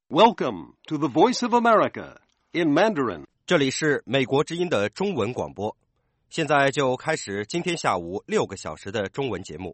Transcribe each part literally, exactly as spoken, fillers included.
Welcome to the Voice of America in Mandarin. 这里是美国之音的中文广播，现在就开始今天下午六个小时的中文节目。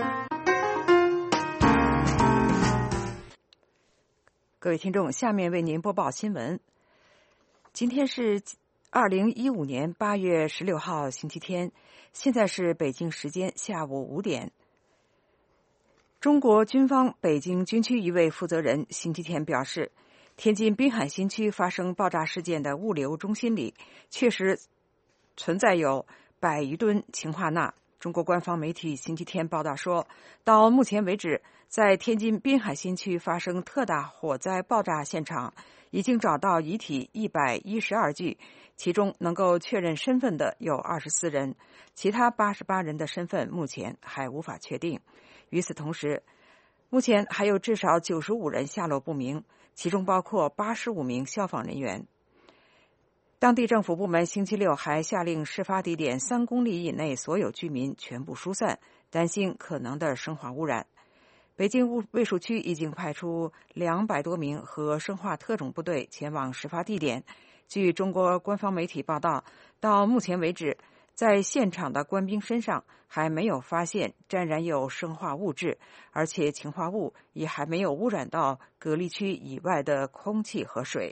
各位听众，下面为您播报新闻。今天是二零一五年八月十六号星期天，现在是北京时间下午五点。中国军方北京军区一位负责人星期天表示，天津滨海新区发生爆炸事件的物流中心里确实存在有百余吨氰化钠。中国官方媒体星期天报道说，到目前为止，在天津滨海新区发生特大火灾爆炸现场已经找到遗体一百一十二具，其中能够确认身份的有二十四人，其他八十八人的身份目前还无法确定。与此同时，目前还有至少九十五人下落不明，其中包括八十五名消防人员。当地政府部门星期六还下令事发地点三公里以内所有居民全部疏散，担心可能的生化污染。北京卫戍区已经派出两百多名和生化特种部队前往事发地点。据中国官方媒体报道，到目前为止，在现场的官兵身上还没有发现沾染有生化物质，而且氰化物也还没有污染到隔离区以外的空气和水。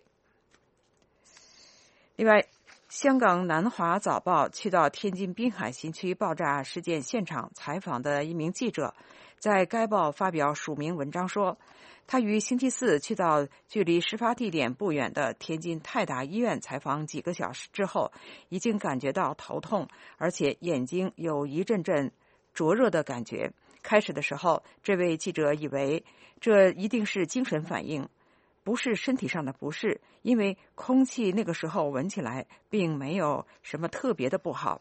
另外，香港南华早报去到天津滨海新区爆炸事件现场采访的一名记者，在该报发表署名文章说，他于星期四去到距离事发地点不远的天津泰达医院采访几个小时之后，已经感觉到头痛，而且眼睛有一阵阵灼热的感觉。开始的时候，这位记者以为这一定是精神反应，不是身体上的不适，因为空气那个时候闻起来并没有什么特别的不好。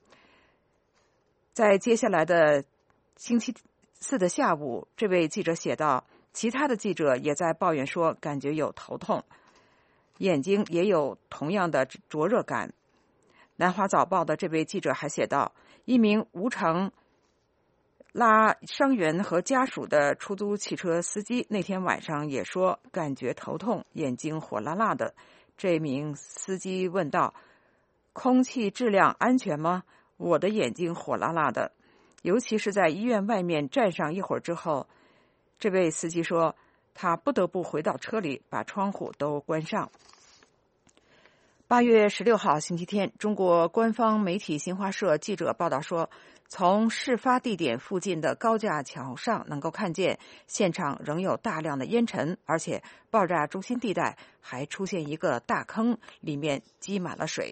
在接下来的星期四的下午，这位记者写道，其他的记者也在抱怨说感觉有头痛，眼睛也有同样的灼热感。南华早报的这位记者还写道，一名无偿拉伤员和家属的出租汽车司机那天晚上也说感觉头痛，眼睛火辣辣的。这名司机问道，空气质量安全吗？我的眼睛火辣辣的。尤其是在医院外面站上一会儿之后，这位司机说他不得不回到车里把窗户都关上。八月十六号星期天，中国官方媒体新华社记者报道说，从事发地点附近的高架桥上能够看见现场仍有大量的烟尘，而且爆炸中心地带还出现一个大坑，里面积满了水。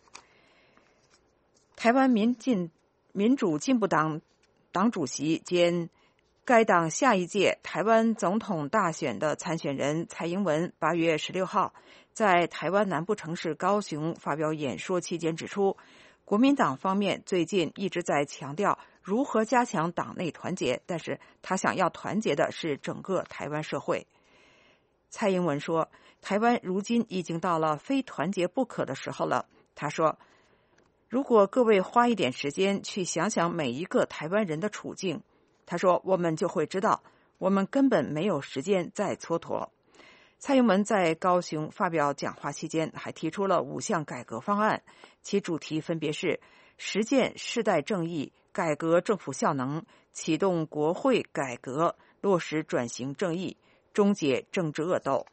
台湾民进民主进步党党主席兼该党下一届台湾总统大选的参选人蔡英文八月十六号在台湾南部城市高雄发表演说期间指出，国民党方面最近一直在强调如何加强党内团结，但是他想要团结的是整个台湾社会。蔡英文说，台湾如今已经到了非团结不可的时候了。他说，如果各位花一点时间去想想每一个台湾人的处境，他说我们就会知道我们根本没有时间再蹉跎。蔡英文在高雄发表讲话期间还提出了五项改革方案，其主题分别是实践世代正义、改革政府效能、启动国会改革、落实转型正义、终结政治恶斗。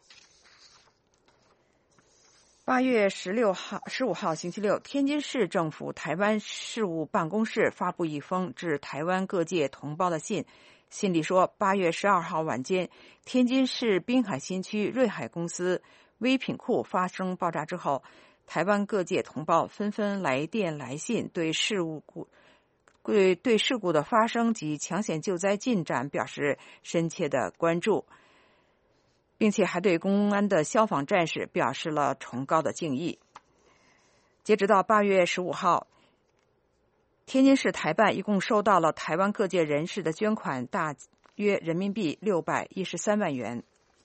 八月十六号、十五号星期六，天津市政府台湾事务办公室发布一封致台湾各界同胞的信，信里说，八月十二号晚间，天津市滨海新区瑞海公司微品库发生爆炸之后，台湾各界同胞纷纷来电来信，对事故对对事故的发生及抢险救灾进展表示深切的关注，并且还对公安的消防战士表示了崇高的敬意。截止到八月十五号，天津市台办一共收到了台湾各界人士的捐款，大约人民币六百一十三万元。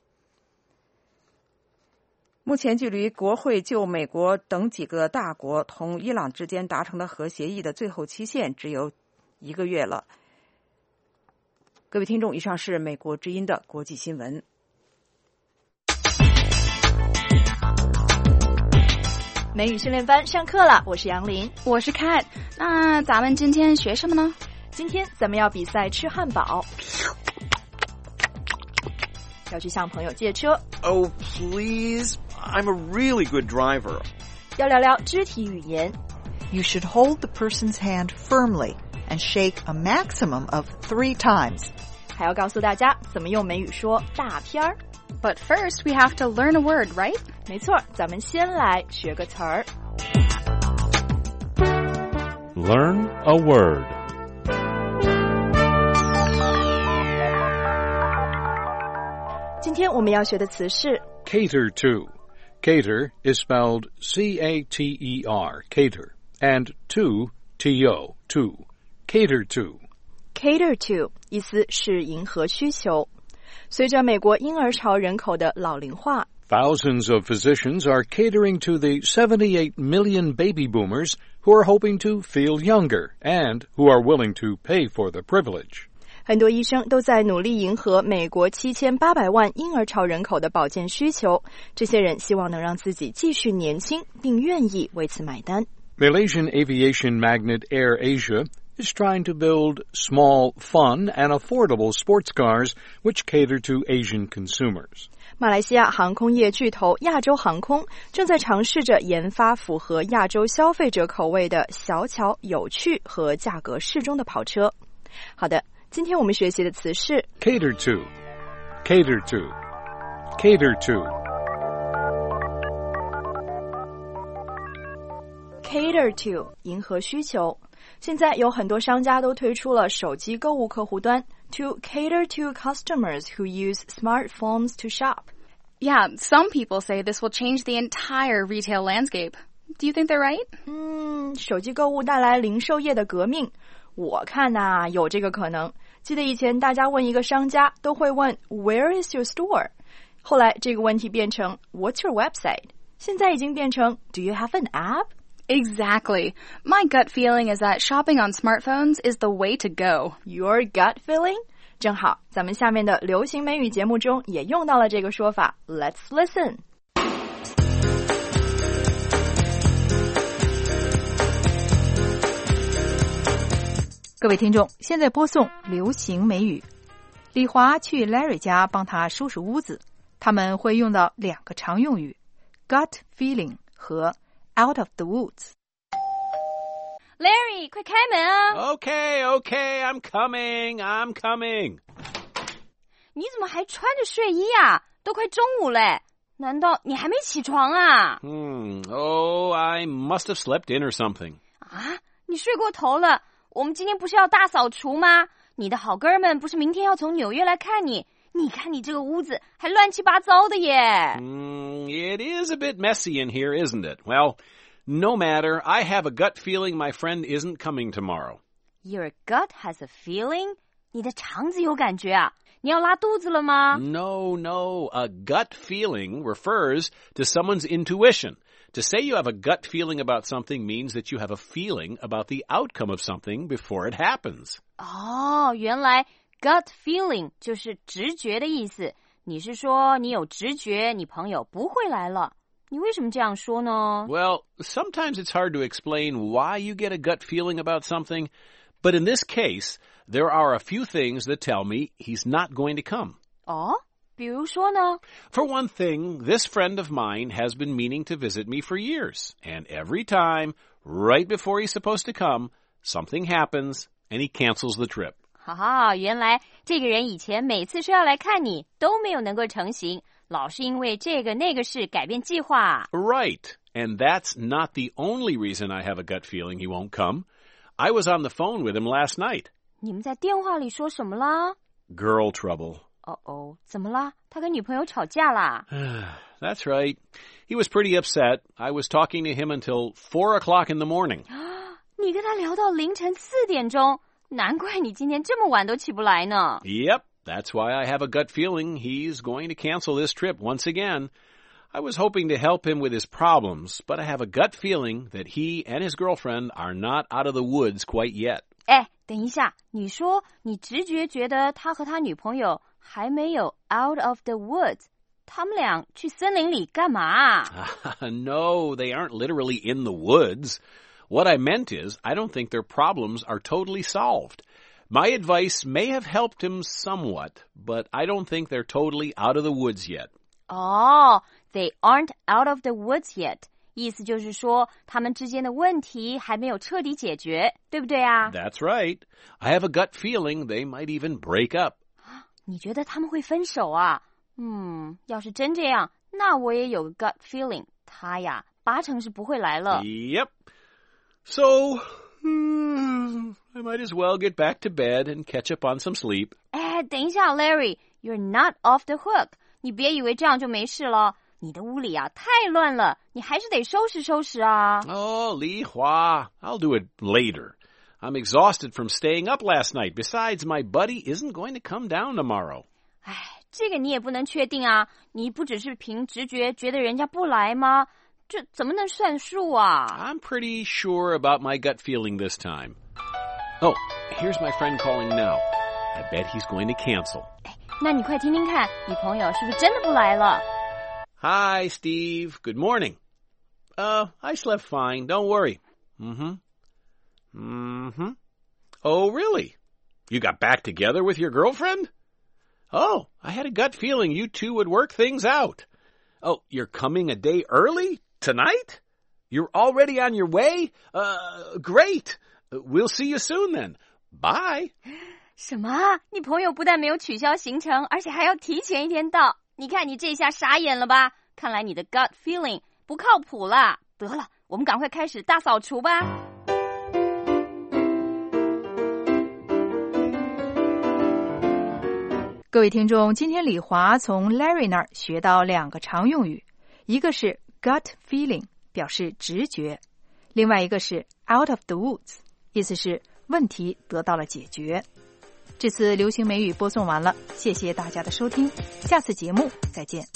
目前距离国会就美国等几个大国同伊朗之间达成的核协议的最后期限只有一个月了。各位听众，以上是美国之音的国际新闻。 美语训练班上课了，我是杨林， 我是 Kat。那咱们今天学什么呢？ 今天咱们要比赛吃汉堡，要去向朋友借车。 Oh, please. I'm a really good driver. 要聊聊肢体语言。 You should hold the person's hand firmly and shake a maximum of three times. 还要告诉大家怎么用美语说大片儿。 But first, we have to learn a word, right? 没错，咱们先来学个词儿。 Learn a word. 今天我们要学的词是 cater to. Cater is spelled C A T E R, cater, and to, T O, to. Cater to. Cater to 意思是迎合需求。随着美国婴儿潮人口的老龄化， Thousands of physicians are catering to the seventy-eight million baby boomers who are hoping to feel younger and who are willing to pay for the privilege. 很多医生都在努力迎合美国七千八百万婴儿潮人口的保健需求，这些人希望能让自己继续年轻，并愿意为此买单。 Malaysian aviation magnate AirAsia is trying to build small, fun, and affordable sports cars which cater to Asian consumers. 马来西亚航空业巨头亚洲航空正在尝试着研发符合亚洲消费者口味的小巧、有趣和价格适中的跑车。好的，今天我们学习的词是 cater to, cater to, cater to. Cater to 迎合需求。现在有很多商家都推出了手机购物客户端 to cater to customers who use smartphones to shop. Yeah, some people say this will change the entire retail landscape. Do you think they're right? 嗯，手机购物带来零售业的革命，我看呐，有这个可能。记得以前大家问一个商家都会问 Where is your store? 后来这个问题变成 What's your website? 现在已经变成 Do you have an app?Exactly. My gut feeling is that shopping on smartphones is the way to go. Your gut feeling? 正好，咱们下面的流行美语节目中也用到了这个说法。Let's listen. 各位听众，现在播送流行美语。李华去 Larry 家帮他收拾屋子，他们会用到两个常用语 gut feeling 和Out of the woods. Larry, 快开门啊 Okay, okay, I'm coming, I'm coming. 你怎么还穿着睡衣啊？都快中午嘞，难道你还没起床啊？ Hmm, oh, I must have slept in or something. 啊，你睡过头了。我们今天不是要大扫除吗？你的好哥们不是明天要从纽约来看你，你看你这个屋子还乱七八糟的耶。 Mm, it is a bit messy in here, isn't it? Well, no matter. I have a gut feeling my friend isn't coming tomorrow. Your gut has a feeling? 你的肠子有感觉啊？你要拉肚子了吗？ No, no. A gut feeling refers to someone's intuition. To say you have a gut feeling about something means that you have a feeling about the outcome of something before it happens. 哦，原来gut feeling 就是直觉的意思。你是说你有直觉，你朋友不会来了。你为什么这样说呢？ Well, sometimes it's hard to explain why you get a gut feeling about something, but in this case, there are a few things that tell me he's not going to come. 哦，比如说呢？ For one thing, this friend of mine has been meaning to visit me for years, and every time, right before he's supposed to come, something happens, and he cancels the trip. 哈哈，原来这个人以前每次说要来看你，都没有能够成行，老是因为这个那个事改变计划。 Right, and that's not the only reason I have a gut feeling he won't come. I was on the phone with him last night. 你们在电话里说什么啦？ Girl trouble. 哦哦，怎么啦？他跟女朋友吵架啦？ That's right. He was pretty upset. I was talking to him until four o'clock in the morning. 你跟他聊到凌晨四点钟，难怪你今天这么晚都起不来呢。 Yep, that's why I have a gut feeling he's going to cancel this trip once again. I was hoping to help him with his problems, but I have a gut feeling that he and his girlfriend are not out of the woods quite yet. 哎，等一下，你说你直觉觉得他和他女朋友还没有 out of the woods， 他们俩去森林里干嘛 ？No, they aren't literally in the woods. What I meant is, I don't think their problems are totally solved. My advice may have helped him somewhat, but I don't think they're totally out of the woods yet. Oh, they aren't out of the woods yet. 意思就是说，他们之间的问题还没有彻底解决，对不对啊？ That's right. I have a gut feeling they might even break up. 你觉得他们会分手啊？嗯，要是真这样，那我也有个 gut feeling， 他呀，八成是不会来了。 Yep. So, hmm, I might as well get back to bed and catch up on some sleep. 哎，等一下 ，Larry, you're not off the hook. 你别以为这样就没事了。你的屋里啊太乱了，你还是得收拾收拾啊。 Oh, Li Hua, I'll do it later. I'm exhausted from staying up last night. Besides, my buddy isn't going to come down tomorrow. 哎，这个你也不能确定啊。你不只是凭直觉觉得人家不来吗？这怎么能算数啊？ I'm pretty sure about my gut feeling this time. Oh, here's my friend calling now. I bet he's going to cancel. 哎，那你快听听看，你朋友是不是真的不来了？ Hi, Steve. Good morning. Uh, I slept fine. Don't worry. Mm-hmm. Mm-hmm. Oh, really? You got back together with your girlfriend? Oh, I had a gut feeling you two would work things out. Oh, you're coming a day early? Tonight? You're already on your way? Uh, great. We'll see you soon then. Bye. 什么？你朋友不但没有取消行程，而且还要提前一天到。你看你这下傻眼了吧？看来你的 gut feeling 不靠谱啦。得了，我们赶快开始大扫除吧。 各位听众，今天李华从 Larry 那儿学到两个常用语，一个是 gut feeling， 表示直觉，另外一个是 out of the woods， 意思是问题得到了解决。这次流行美语播送完了，谢谢大家的收听，下次节目再见。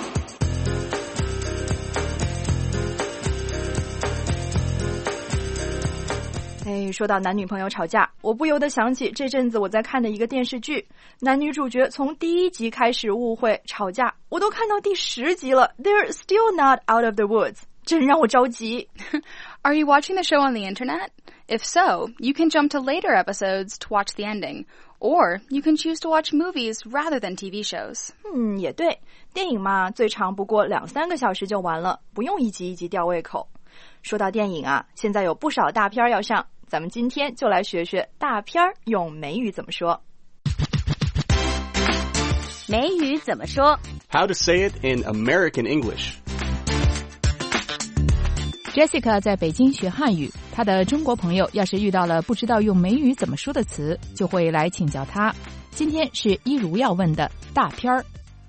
哎，说到男女朋友吵架，我不由得想起这阵子我在看的一个电视剧，男女主角从第一集开始误会吵架，我都看到第十集了 ，They're still not out of the woods， 真让我着急。 Are you watching the show on the internet? If so, you can jump to later episodes to watch the ending, or you can choose to watch movies rather than T V shows. 嗯，也对，电影嘛，最长不过两三个小时就完了，不用一集一集吊胃口。说到电影啊，现在有不少大片要上。咱们今天就来学学大片儿用美语怎么说。 美语怎么说 How to say it in American English. Jessica 在北京学汉语，她的中国朋友要是遇到了不知道用美语怎么说的词，就会来请教她。今天是一如要问的大片儿。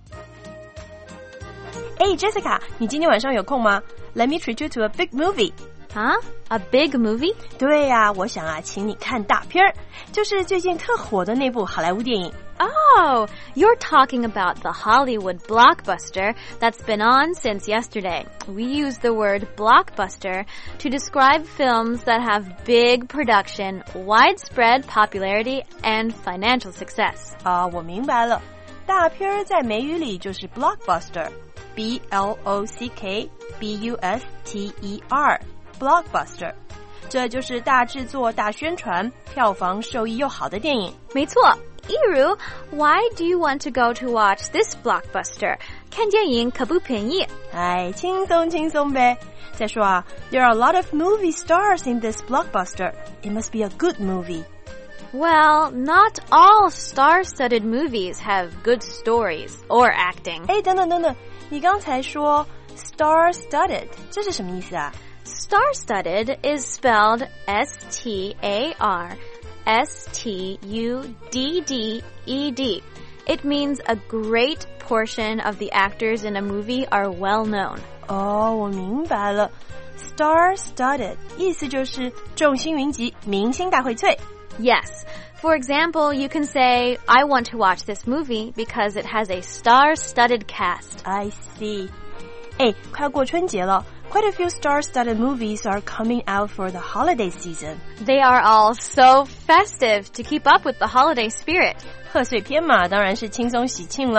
哎 Jessica， 你今天晚上有空吗？ Let me treat you to a big movie. 啊 A big movie? 对呀、啊，我想啊，请你看大片儿，就是最近特火的那部好莱坞电影。 Oh, you're talking about the Hollywood blockbuster that's been on since yesterday. We use the word blockbuster to describe films that have big production, widespread popularity, and financial success. 啊，我明白了，大片儿在美语里就是 blockbuster，B L O C K B U S T E R。Blockbuster， 这就是大制作、大宣传、票房收益又好的电影。 没错 Iru, why do you want to go to watch this blockbuster? 看电影可不便宜。 哎，轻松轻松呗。再说啊 ，There are a lot of movie stars in this blockbuster. It must be a good movie. Well, not all star-studded movies have good stories or acting. 哎，等等等等，你刚才说 star-studded， 这是什么意思啊 ？Star-studded is spelled S T A R S T U D D E D. It means a great portion of the actors in a movie are well known. 哦，我明白了。Star-studded 意思就是众星云集，明星大荟萃。 Yes. For example, you can say, I want to watch this movie because it has a star-studded cast. I see. 哎，快过春节了。Quite a few star-studded movies are coming out for the holiday season. They are all so festive to keep up with the holiday spirit. 贺岁片嘛，当然是轻松喜庆啦。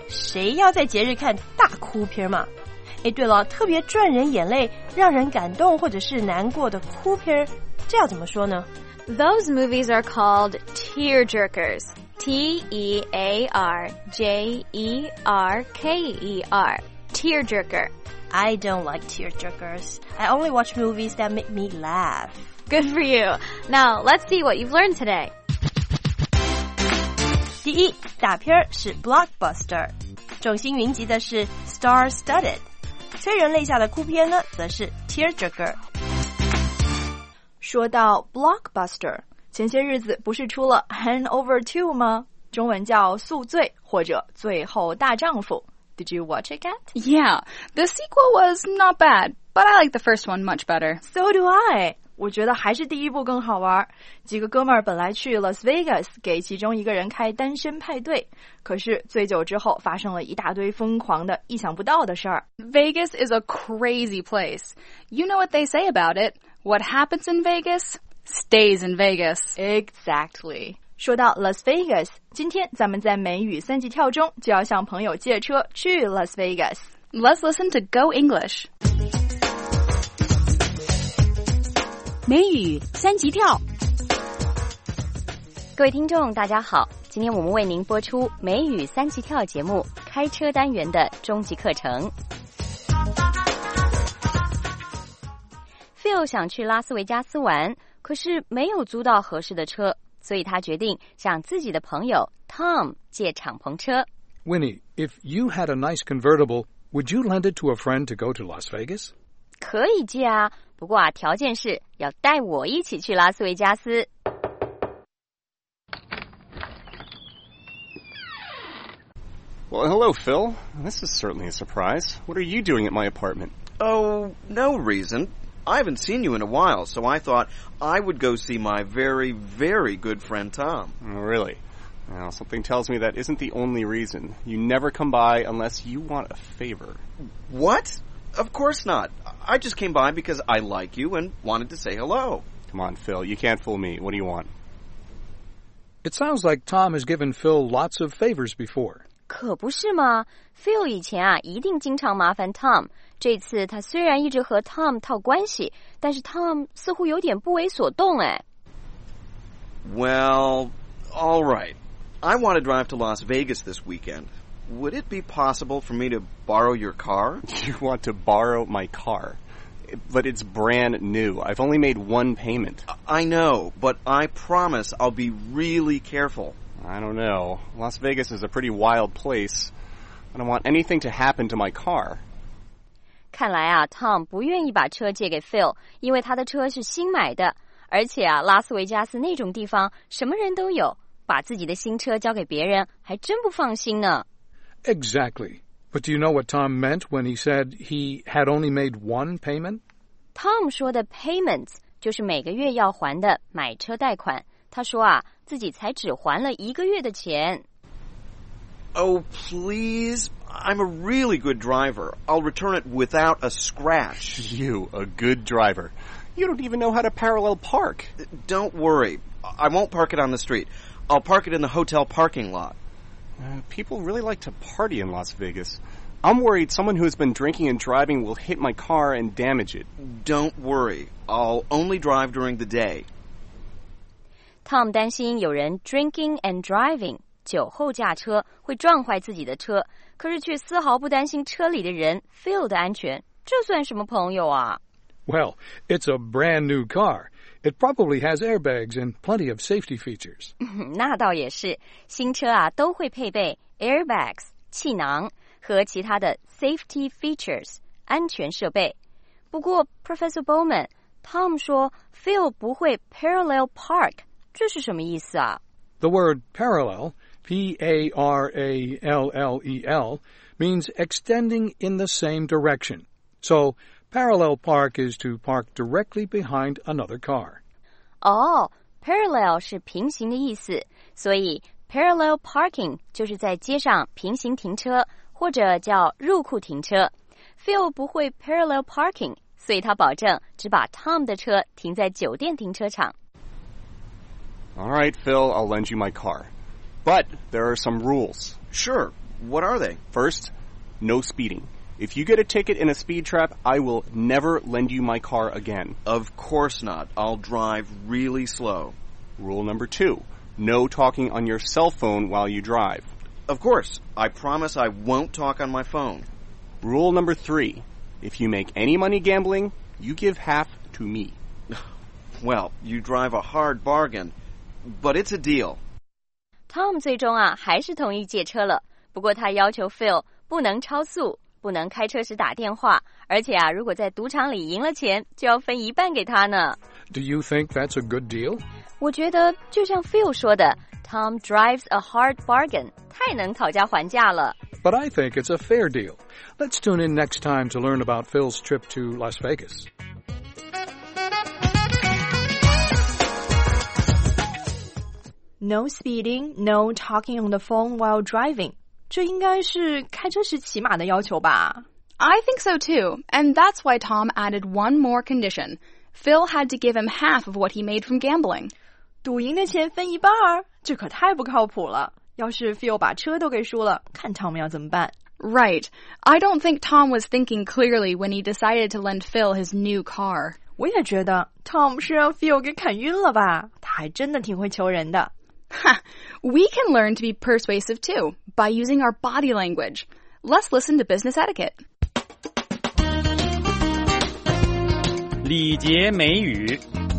谁要在节日看大哭片嘛？诶，对了，特别赚人眼泪、让人感动或者是难过的哭片，这要怎么说呢？ Those movies are called tearjerkers. T E A R J E R K E R. Tearjerker. I don't like tearjerkers. I only watch movies that make me laugh. Good for you. Now, let's see what you've learned today. 第一，大片是 blockbuster， 众星云集的是 star-studded， 催人泪下的哭片呢，则是 tearjerker。 说到 blockbuster， 前些日子不是出了 Hangover two 吗？中文叫宿醉或者最后大丈夫。Did you watch it, Kat? Yeah, the sequel was not bad, but I like the first one much better. So do I. 我觉得还是第一部更好玩。几个哥们儿本来去 Las Vegas 给其中一个人开单身派对，可是醉酒之后发生了一大堆疯狂的、意想不到的事儿。 Vegas is a crazy place. You know what they say about it. What happens in Vegas stays in Vegas. Exactly. 说到 Las Vegas， 今天咱们在美语三级跳中就要向朋友借车去 Las Vegas. Let's listen to Go English. 美语三级跳。 各位听众大家好，今天我们为您播出美语三级跳节目开车单元的中级课程。Phil 想去拉斯维加斯玩，可是没有租到合适的车，所以他决定向自己的朋友 Tom 借敞篷车。 Winnie, if you had a nice convertible, would you lend it to a friend to go to Las Vegas? 可以借啊，不过啊，条件是要带我一起去拉斯维加斯。 Well, hello, Phil. This is certainly a surprise. What are you doing at my apartment? Oh, no reason. I haven't seen you in a while, so I thought I would go see my very, very good friend Tom. Oh, really? Well, something tells me that isn't the only reason. You never come by unless you want a favor. What? Of course not. I just came by because I like you and wanted to say hello. Come on, Phil. You can't fool me. What do you want? It sounds like Tom has given Phil lots of favors before. 可不是吗 Phil 以前啊一定经常麻烦 Tom， 这次他虽然一直和 Tom 套关系，但是 Tom 似乎有点不为所动哎。 Well, all right. I want to drive to Las Vegas this weekend. Would it be possible for me to borrow your car? You want to borrow my car? But it's brand new. I've only made one payment. I know, but I promise I'll be really careful. I don't know. Las Vegas is a pretty wild place. I don't want anything to happen to my car. 看来啊 Tom 不愿意把车借给 Phil， 因为他的车是新买的，而且啊拉斯维加斯那种地方什么人都有，把自己的新车交给别人还真不放心呢。 Exactly. But do you know what Tom meant when he said he had only made one payment? Tom 说的 payments 就是每个月要还的买车贷款。他说啊，自己才只还了一个月的钱。 Oh, please. I'm a really good driver. I'll return it without a scratch. You, a good driver. You don't even know how to parallel park. Don't worry. I won't park it on the street. I'll park it in the hotel parking lot. Uh, people really like to party in Las Vegas. I'm worried someone who's been drinking and driving will hit my car and damage it. Don't worry. I'll only drive during the day. Tom 担心有人 drinking and driving 酒后驾车会撞坏自己的车，可是却丝毫不担心车里的人 Phil 的安全，这算什么朋友啊？ Well, it's a brand new car. It probably has airbags and plenty of safety features. 那倒也是，新车啊都会配备 airbags 气囊和其他的 safety features 安全设备。不过 Professor Bowman Tom 说 Phil 不会 parallel park， 这是什么意思啊？ The word parallel, P A R A L L E L, means extending in the same direction. So, parallel park is to park directly behind another car. 哦 parallel 是平行的意思，所以 parallel parking 就是在街上平行停车，或者叫入库停车。Phil 不会 parallel parking， 所以他保证只把 Tom 的车停在酒店停车场。 All right, Phil, I'll lend you my car. But there are some rules. Sure. What are they? First, no speeding. If you get a ticket in a speed trap, I will never lend you my car again. Of course not. I'll drive really slow. Rule number two, no talking on your cell phone while you drive. Of course. I promise I won't talk on my phone. Rule number three, if you make any money gambling, you give half to me. Well, you drive a hard bargain, but it's a deal. Tom 最终啊还是同意借车了，不过他要求 Phil 不能超速，不能开车时打电话，而且啊如果在赌场里赢了钱，就要分一半给他呢。 Do you think that's a good deal? 我觉得就像 Phil 说的 Tom drives a hard bargain, 太能讨价还价了。 But I think it's a fair deal. Let's tune in next time to learn about Phil's trip to Las Vegas. No speeding, no talking on the phone while driving. 这应该是开车时骑马的要求吧？ I think so too, and that's why Tom added one more condition. Phil had to give him half of what he made from gambling. 赌赢的钱分一半儿，这可太不靠谱了。要是 Phil 把车都给输了，看 Tom 要怎么办？ Right. I don't think Tom was thinking clearly when he decided to lend Phil his new car. 我也觉得 Tom 是让 Phil 给砍晕了吧？他还真的挺会求人的。 Ha! We can learn to be persuasive too by using our body language. Let's listen to business etiquette. 礼节美语。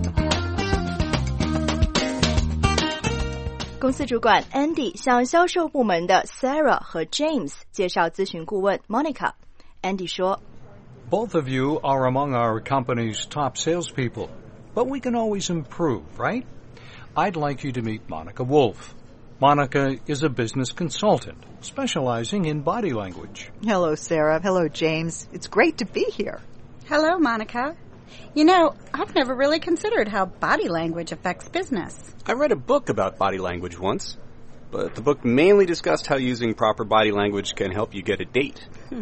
公司主管 Andy 向销售部门的 Sarah 和 James 介绍咨询顾问 Monica。Andy 说 Both of you are among our company's top salespeople, but we can always improve, right? I'd like you to meet Monica Wolf. Monica is a business consultant, specializing in body language. Hello, Sarah. Hello, James. It's great to be here. Hello, Monica. You know, I've never really considered how body language affects business. I read a book about body language once, but the book mainly discussed how using proper body language can help you get a date. Hmm.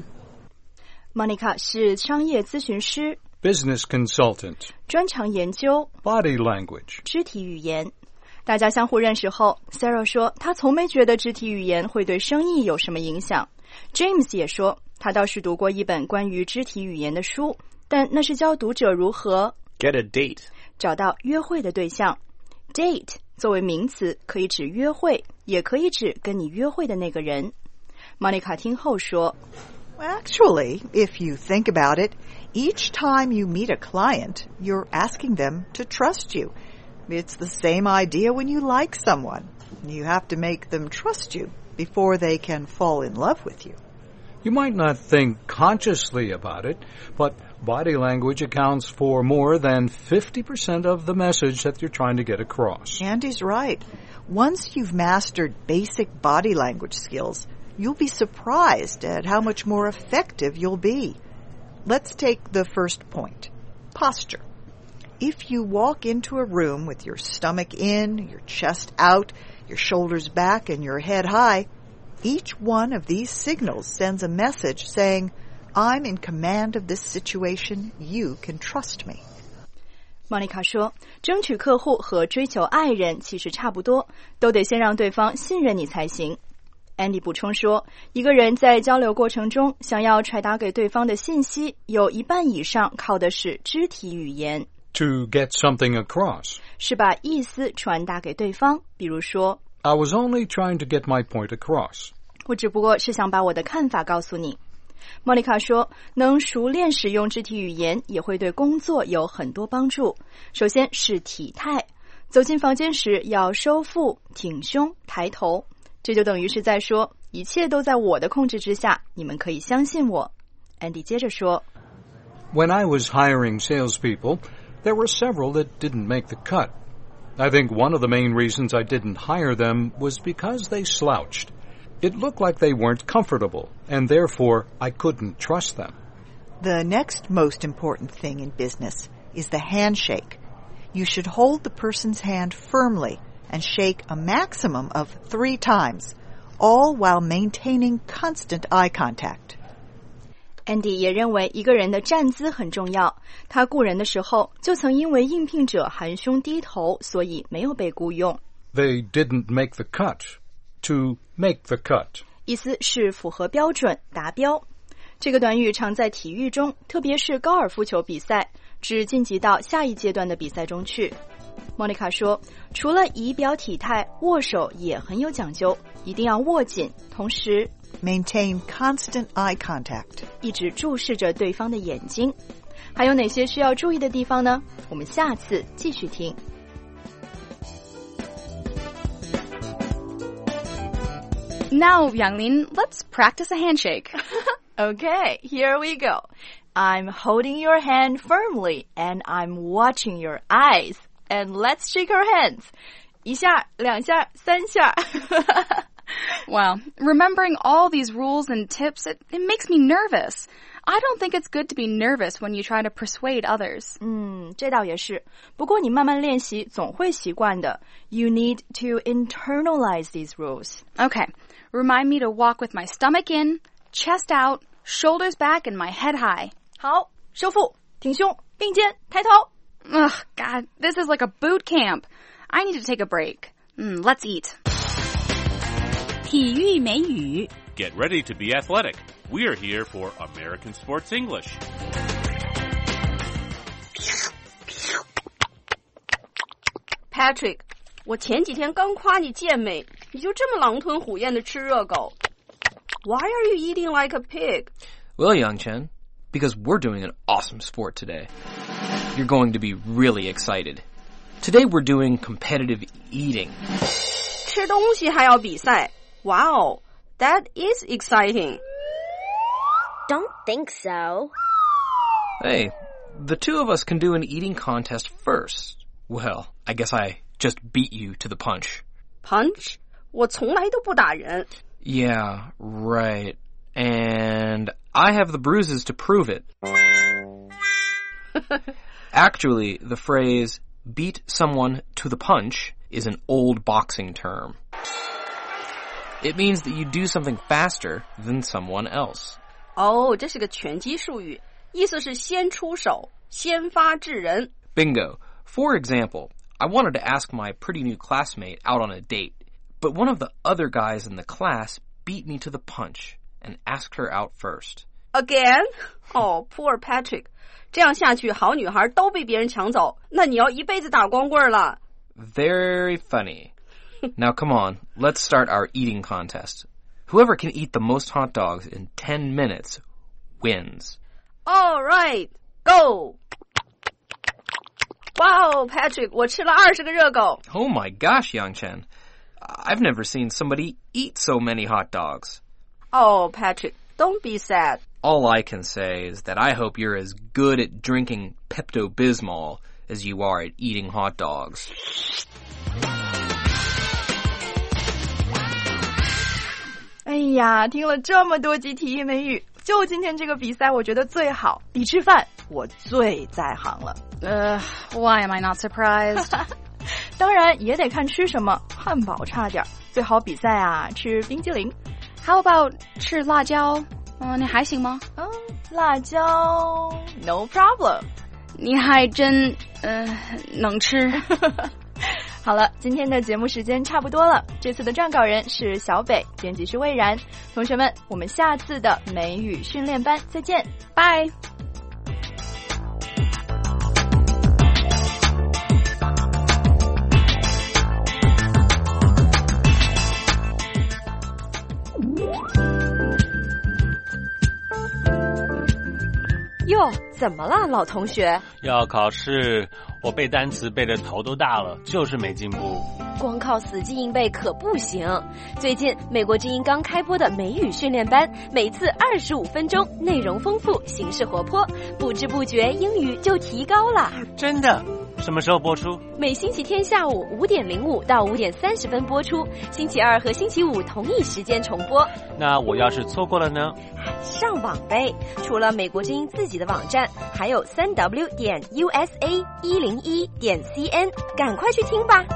Monica 是商业咨询师 Business consultant. 专长研究 Body language. 肢体语言。大家相互认识后 Sarah 说她从没觉得肢体语言会对生意有什么影响。 James 也说他倒是读过一本关于肢体语言的书，但那是教读者如何 Get a date. 找到约会的对象。 Date 作为名词可以指约会，也可以指跟你约会的那个人。 Monica 听后说 Actually, if you think about it, each time you meet a client, you're asking them to trust you. It's the same idea when you like someone. You have to make them trust you before they can fall in love with you. You might not think consciously about it, but body language accounts for more than fifty percent of the message that you're trying to get across. Andy's right. Once you've mastered basic body language skills, you'll be surprised at how much more effective you'll be. Let's take the first point, posture. If you walk into a room with your stomach in, your chest out, your shoulders back, and your head high, each one of these signals sends a message saying, I'm in command of this situation, you can trust me. Monica 说，争取客户和追求爱人其实差不多，都得先让对方信任你才行。Andy 补充说，一个人在交流过程中想要传达给对方的信息，有一半以上靠的是肢体语言。 To get something across. 是把意思传达给对方，比如说 I was only trying to get my point across. 我只不过是想把我的看法告诉你。Monica 说，能熟练使用肢体语言也会对工作有很多帮助。首先是体态，走进房间时要收腹、挺胸、抬头，这就等于是在说，一切都在我的控制之下，你们可以相信我。Andy 接着说 When I was hiring salespeople, there were several that didn't make the cut. I think one of the main reasons I didn't hire them was because they slouched. It looked like they weren't comfortable, and therefore I couldn't trust them. The next most important thing in business is the handshake. You should hold the person's hand firmly and shake a maximum of three times, all while maintaining constant eye contact. Andy 也认为一个人的站姿很重要。他雇人的时候，就曾因为应聘者含胸低头，所以没有被雇佣。 They didn't make the cut. To make the cut. 意思是符合标准、达标。这个短语常在体育中，特别是高尔夫球比赛，指晋级到下一阶段的比赛中去。莫妮卡说，除了仪表体态，握手也很有讲究，一定要握紧，同时 maintain constant eye contact， 一直注视着对方的眼睛。还有哪些需要注意的地方呢？我们下次继续听。 Now, Yanglin, let's practice a handshake. Okay, here we go. I'm holding your hand firmly and I'm watching your eyes. And let's shake our hands. 一下，两下，三下。 Wow, remembering all these rules and tips, it, it makes me nervous. I don't think it's good to be nervous when you try to persuade others. 嗯，这倒也是。不过你慢慢练习，总会习惯的。You need to internalize these rules. Okay, remind me to walk with my stomach in, chest out, shoulders back, and my head high. 好，收腹，挺胸，并肩，抬头。 Ugh, God, this is like a boot camp. I need to take a break. Mm, let's eat. 体育美语 Get ready to be athletic. We're here for American Sports English. Patrick, 我前几天刚夸你健美，你就这么狼吞虎咽地吃热狗。Why are you eating like a pig? Well, Yang-Chen, because we're doing an awesome sport today. You're going to be really excited. Today we're doing competitive eating. 吃东西还要比赛 Wow, that is exciting. Don't think so. Hey, the two of us can do an eating contest first. Well, I guess I just beat you to the punch. Punch? 我从来都不打人。 Yeah, right. And I have the bruises to prove it. Actually, the phrase beat someone to the punch is an old boxing term. It means that you do something faster than someone else. 哦，这是个拳击术语，意思是先出手，先发制人。 Bingo. For example, I wanted to ask my pretty new classmate out on a date, but one of the other guys in the class beat me to the punch and asked her out first. Again? Oh, poor Patrick. 这样下去，好女孩都被别人抢走，那你要一辈子打光棍了。 Very funny. Now come on, let's start our eating contest. Whoever can eat the most hot dogs in ten minutes wins. All right, go. Wow, Patrick, 我吃了二十个热狗。 Oh my gosh, Yang-Chen. I've never seen somebody eat so many hot dogs. Oh, Patrick, don't be sad. All I can say is that I hope you're as good at drinking Pepto-Bismol as you are at eating hot dogs. 哎呀，听了这么多集体育美语，就今天这个比赛我觉得最好，比吃饭我最在行了。 Uh, why am I not surprised? 当然也得看吃什么，汉堡差点，最好比赛啊吃冰激凌。 How about 吃辣椒？嗯，你还行吗？ 嗯，辣椒 no problem。 你还真呃能吃。 好了，今天的节目时间差不多了。这次的撰稿人是小北，编辑是魏然。同学们，我们下次的美语训练班再见，拜。 哟，怎么了，老同学？ 要考试，我背单词背得头都大了，就是没进步。 光靠死记硬背可不行。最近美国之音刚开播的美语训练班，每次二十五分钟，内容丰富，形式活泼，不知不觉英语就提高了。 真的？什么时候播出？ 每星期天下午五点零五到五点三十分播出，星期二和星期五同一时间重播。 那我要是错过了呢？ 上网呗！除了美国之音自己的网站，还有三 w 点 u s a 一零一点 c n， 赶快去听吧。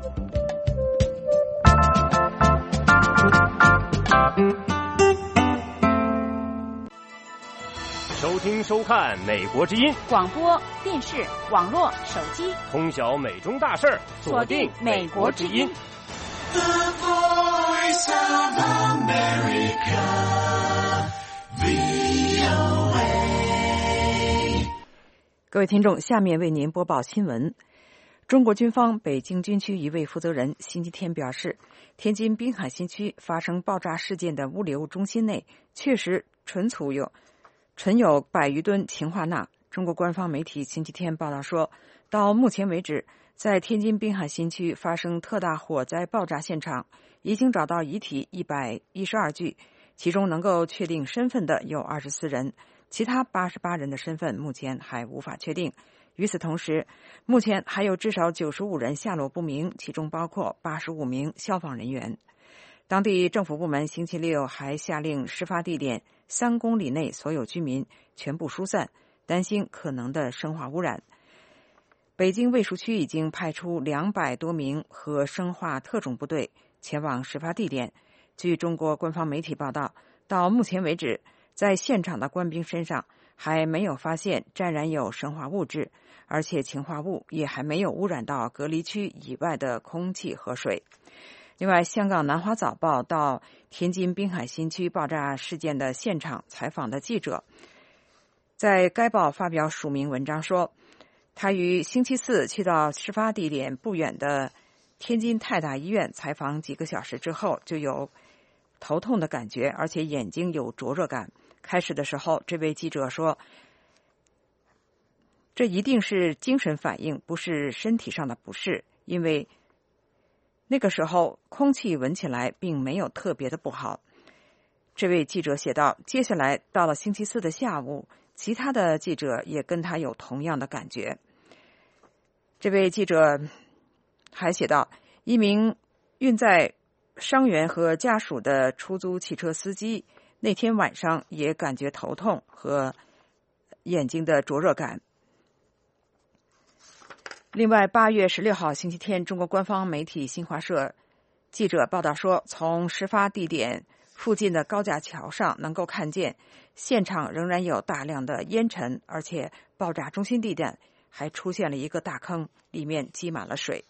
收听收看美国之音广播电视网络手机， 通晓美中大事， 锁定美国之音。 The Voice of America America, V O A。 各位听众，下面为您播报新闻。中国军方北京军区一位负责人星期天表示，天津滨海新区发生爆炸事件的物流中心内确实存储有存有百余吨氰化钠。中国官方媒体星期天报道说，到目前为止，在天津滨海新区发生特大火灾爆炸现场已经找到遗体一百一十二具，其中能够确定身份的有二十四人，其他八十八人的身份目前还无法确定。与此同时，目前还有至少九十五人下落不明，其中包括八十五名消防人员。当地政府部门星期六还下令事发地点三公里内所有居民全部疏散，担心可能的生化污染。北京卫戍区已经派出两百多名核生化特种部队前往事发地点。据中国官方媒体报道，到目前为止，在现场的官兵身上还没有发现沾染有生化物质，而且氰化物也还没有污染到隔离区以外的空气和水。另外，香港南华早报到天津滨海新区爆炸事件的现场采访的记者，在该报发表署名文章说，他于星期四去到事发地点不远的天津泰达医院采访几个小时之后，就有头痛的感觉，而且眼睛有灼热感。开始的时候，这位记者说，这一定是精神反应，不是身体上的不适，因为那个时候空气闻起来并没有特别的不好。这位记者写道，接下来到了星期四的下午，其他的记者也跟他有同样的感觉。这位记者还写道，一名运载伤员和家属的出租汽车司机那天晚上也感觉头痛和眼睛的灼热感。另外，八月十六号星期天，中国官方媒体新华社记者报道说，从事发地点附近的高架桥上能够看见现场仍然有大量的烟尘，而且爆炸中心地点还出现了一个大坑，里面积满了水。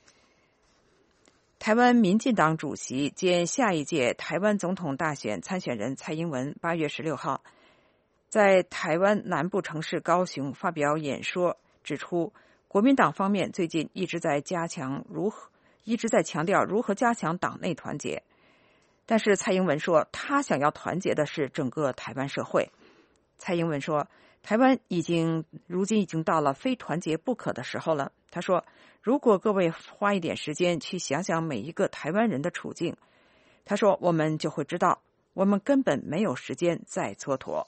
台湾民进党主席兼下一届台湾总统大选参选人蔡英文八月十六号在台湾南部城市高雄发表演说，指出国民党方面最近一直在加强如何一直在强调如何加强党内团结，但是蔡英文说，他想要团结的是整个台湾社会。蔡英文说，台湾已经如今已经到了非团结不可的时候了。他说，如果各位花一点时间去想想每一个台湾人的处境，他说，我们就会知道，我们根本没有时间再蹉跎。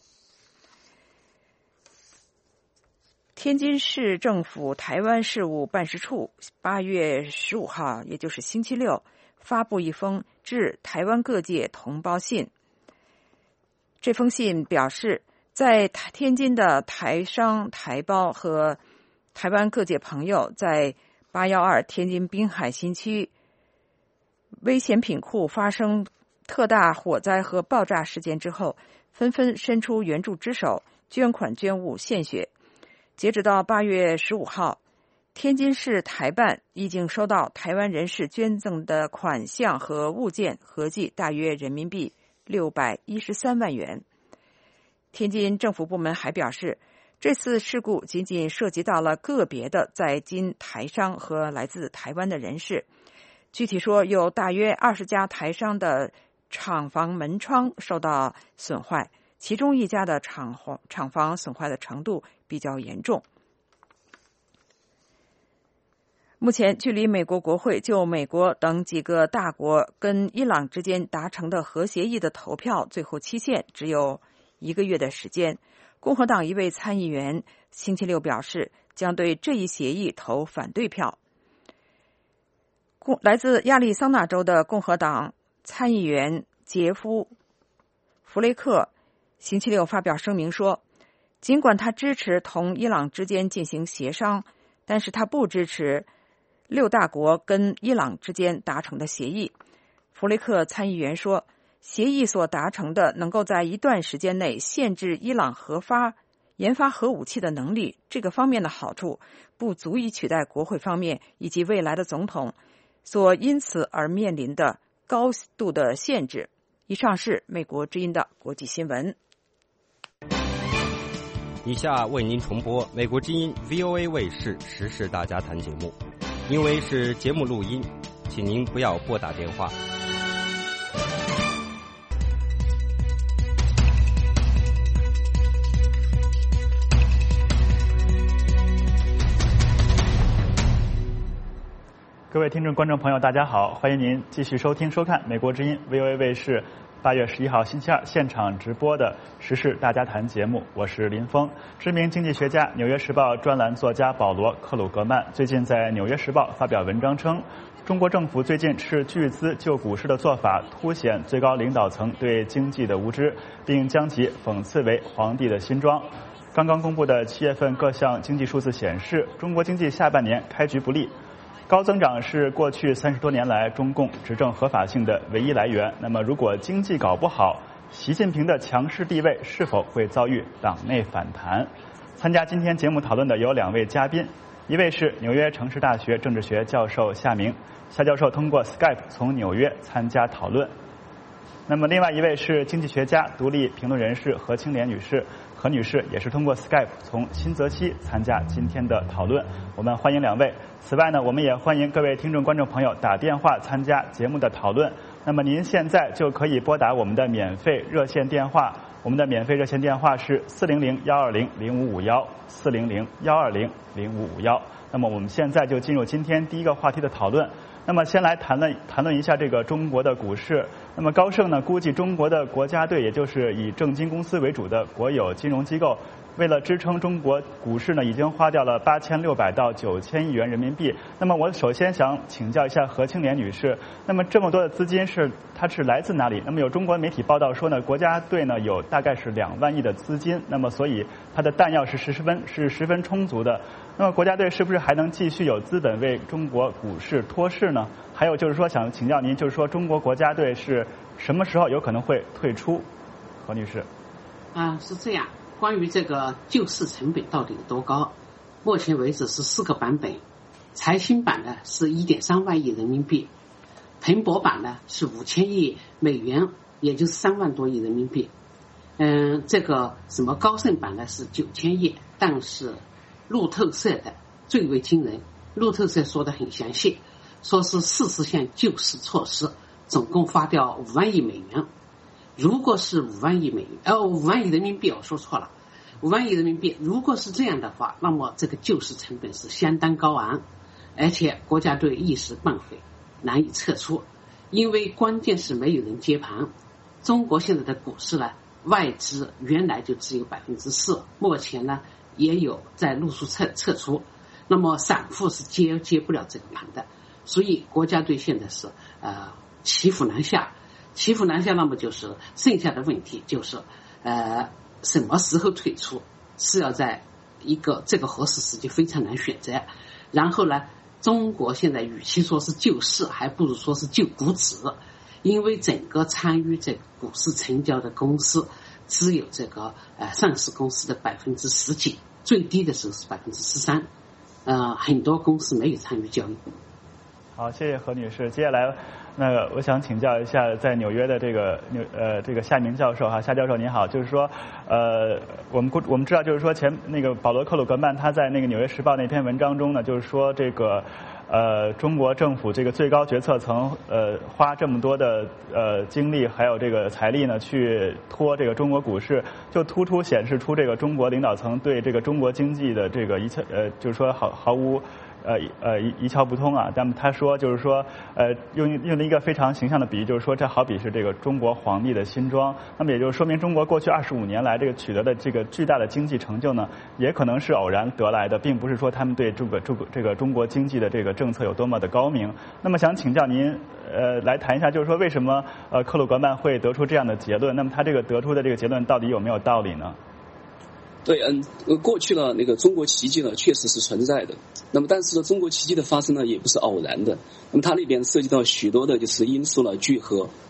天津市政府台湾事务办事处八月十五号，也就是星期六，发布一封致台湾各界同胞信。这封信表示，在天津的台商、台胞和台湾各界朋友在八一二天津滨海新区危险品库发生特大火灾和爆炸事件之后，纷纷伸出援助之手，捐款捐物献血。截止到八月十五号，天津市台办已经收到台湾人士捐赠的款项和物件，合计大约人民币六百一十三万元。天津政府部门还表示，这次事故仅仅涉及到了个别的在京台商和来自台湾的人士。具体说，有大约二十家台商的厂房门窗受到损坏，其中一家的厂厂房损坏的程度比较严重。目前，距离美国国会就美国等几个大国跟伊朗之间达成的核协议的投票最后期限只有一个月的时间。共和党一位参议员星期六表示，将对这一协议投反对票。来自亚利桑那州的共和党参议员杰夫·弗雷克星期六发表声明说，尽管他支持同伊朗之间进行协商，但是他不支持六大国跟伊朗之间达成的协议。弗雷克参议员说，协议所达成的能够在一段时间内限制伊朗核发研发核武器的能力，这个方面的好处不足以取代国会方面以及未来的总统所因此而面临的高度的限制。 以上是美国之音的国际新闻。 以下为您重播美国之音 V O A 卫视时事大家谈节目，因为是节目录音，请您不要拨打电话。 各位听众观众朋友大家好，欢迎您继续收听收看美国之音 V O A 卫视八月十一号星期二现场直播的时事大家谈节目，我是林峰。知名经济学家、纽约时报专栏作家保罗·克鲁格曼最近在纽约时报发表文章称，中国政府最近斥巨资救股市的做法凸显最高领导层对经济的无知，并将其讽刺为皇帝的新装。刚刚公布的七月份各项经济数字显示，中国经济下半年开局不利，高增长是过去三十多年来中共执政合法性的唯一来源。那么，如果经济搞不好，习近平的强势地位是否会遭遇党内反弹？参加今天节目讨论的有两位嘉宾，一位是纽约城市大学政治学教授夏明，夏教授通过 Skype 从纽约参加讨论。那么，另外一位是经济学家、独立评论人士何青莲女士。何女士也是通过 Skype 从新泽西参加今天的讨论，我们欢迎两位。此外呢，我们也欢迎各位听众观众朋友打电话参加节目的讨论。那么您现在就可以拨打我们的免费热线电话，我们的免费热线电话是四零零幺二零零五五幺四零零幺二零零五五幺。那么我们现在就进入今天第一个话题的讨论。那么先来谈论谈论一下这个中国的股市。那么高盛呢，估计中国的国家队，也就是以证金公司为主的国有金融机构，为了支撑中国股市呢，已经花掉了八千六百到九千亿元人民币。那么我首先想请教一下何青莲女士，那么这么多的资金是它是来自哪里？那么有中国媒体报道说呢，国家队呢有大概是两万亿的资金，那么所以它的弹药是十分是十分充足的。那么国家队是不是还能继续有资本为中国股市托市呢？还有就是说，想请教您，就是说中国国家队是什么时候有可能会退出？何女士。 啊，是这样。关于这个救市成本到底有多高，目前为止是四个版本。财新版呢是 一点三万亿人民币，彭博版呢是五千亿美元，也就是三万多亿人民币。嗯，这个什么高盛版呢是九千亿，但是路透社的最为惊人，路透社说的很详细，说是四十项救市措施，总共花掉五万亿美元。如果是五万亿美元，呃，五万亿人民币，我说错了，五万亿人民币。如果是这样的话，那么这个救市成本是相当高昂，而且国家队一时半会难以撤出，因为关键是没有人接盘。中国现在的股市呢，外资原来就只有百分之四，目前呢也有在陆续撤撤出，那么散户是接接不了这个盘的，所以国家队现在是呃骑虎难下。骑虎难下，那么就是剩下的问题就是，呃，什么时候退出，是要在一个这个合适时机非常难选择。然后呢，中国现在与其说是救市，还不如说是救股指，因为整个参与这个股市成交的公司只有这个呃上市公司的百分之十几，最低的时候是百分之十三，呃，很多公司没有参与交易。 好，谢谢何女士。接下来，那个我想请教一下，在纽约的这个纽呃这个夏明教授哈，夏教授您好，就是说，呃，我们我们知道，就是说前那个保罗·克鲁格曼他在那个《纽约时报》那篇文章中呢，就是说这个呃中国政府这个最高决策层呃花这么多的呃精力还有这个财力呢去拖这个中国股市，就突出显示出这个中国领导层对这个中国经济的这个一切呃就是说毫毫无。呃呃一一窍不通啊！但他说就是说，呃用用了一个非常形象的比喻，就是说这好比是这个中国皇帝的新装。那么也就是说明中国过去二十五年来这个取得的这个巨大的经济成就呢，也可能是偶然得来的，并不是说他们对这个这个这个中国经济的这个政策有多么的高明。那么想请教您，呃来谈一下，就是说为什么呃克鲁格曼会得出这样的结论？那么他这个得出的这个结论到底有没有道理呢？ 对，嗯，过去呢，那个中国奇迹呢，确实是存在的。那么，但是呢，中国奇迹的发生呢，也不是偶然的。那么，它里边涉及到许多的就是因素呢聚合，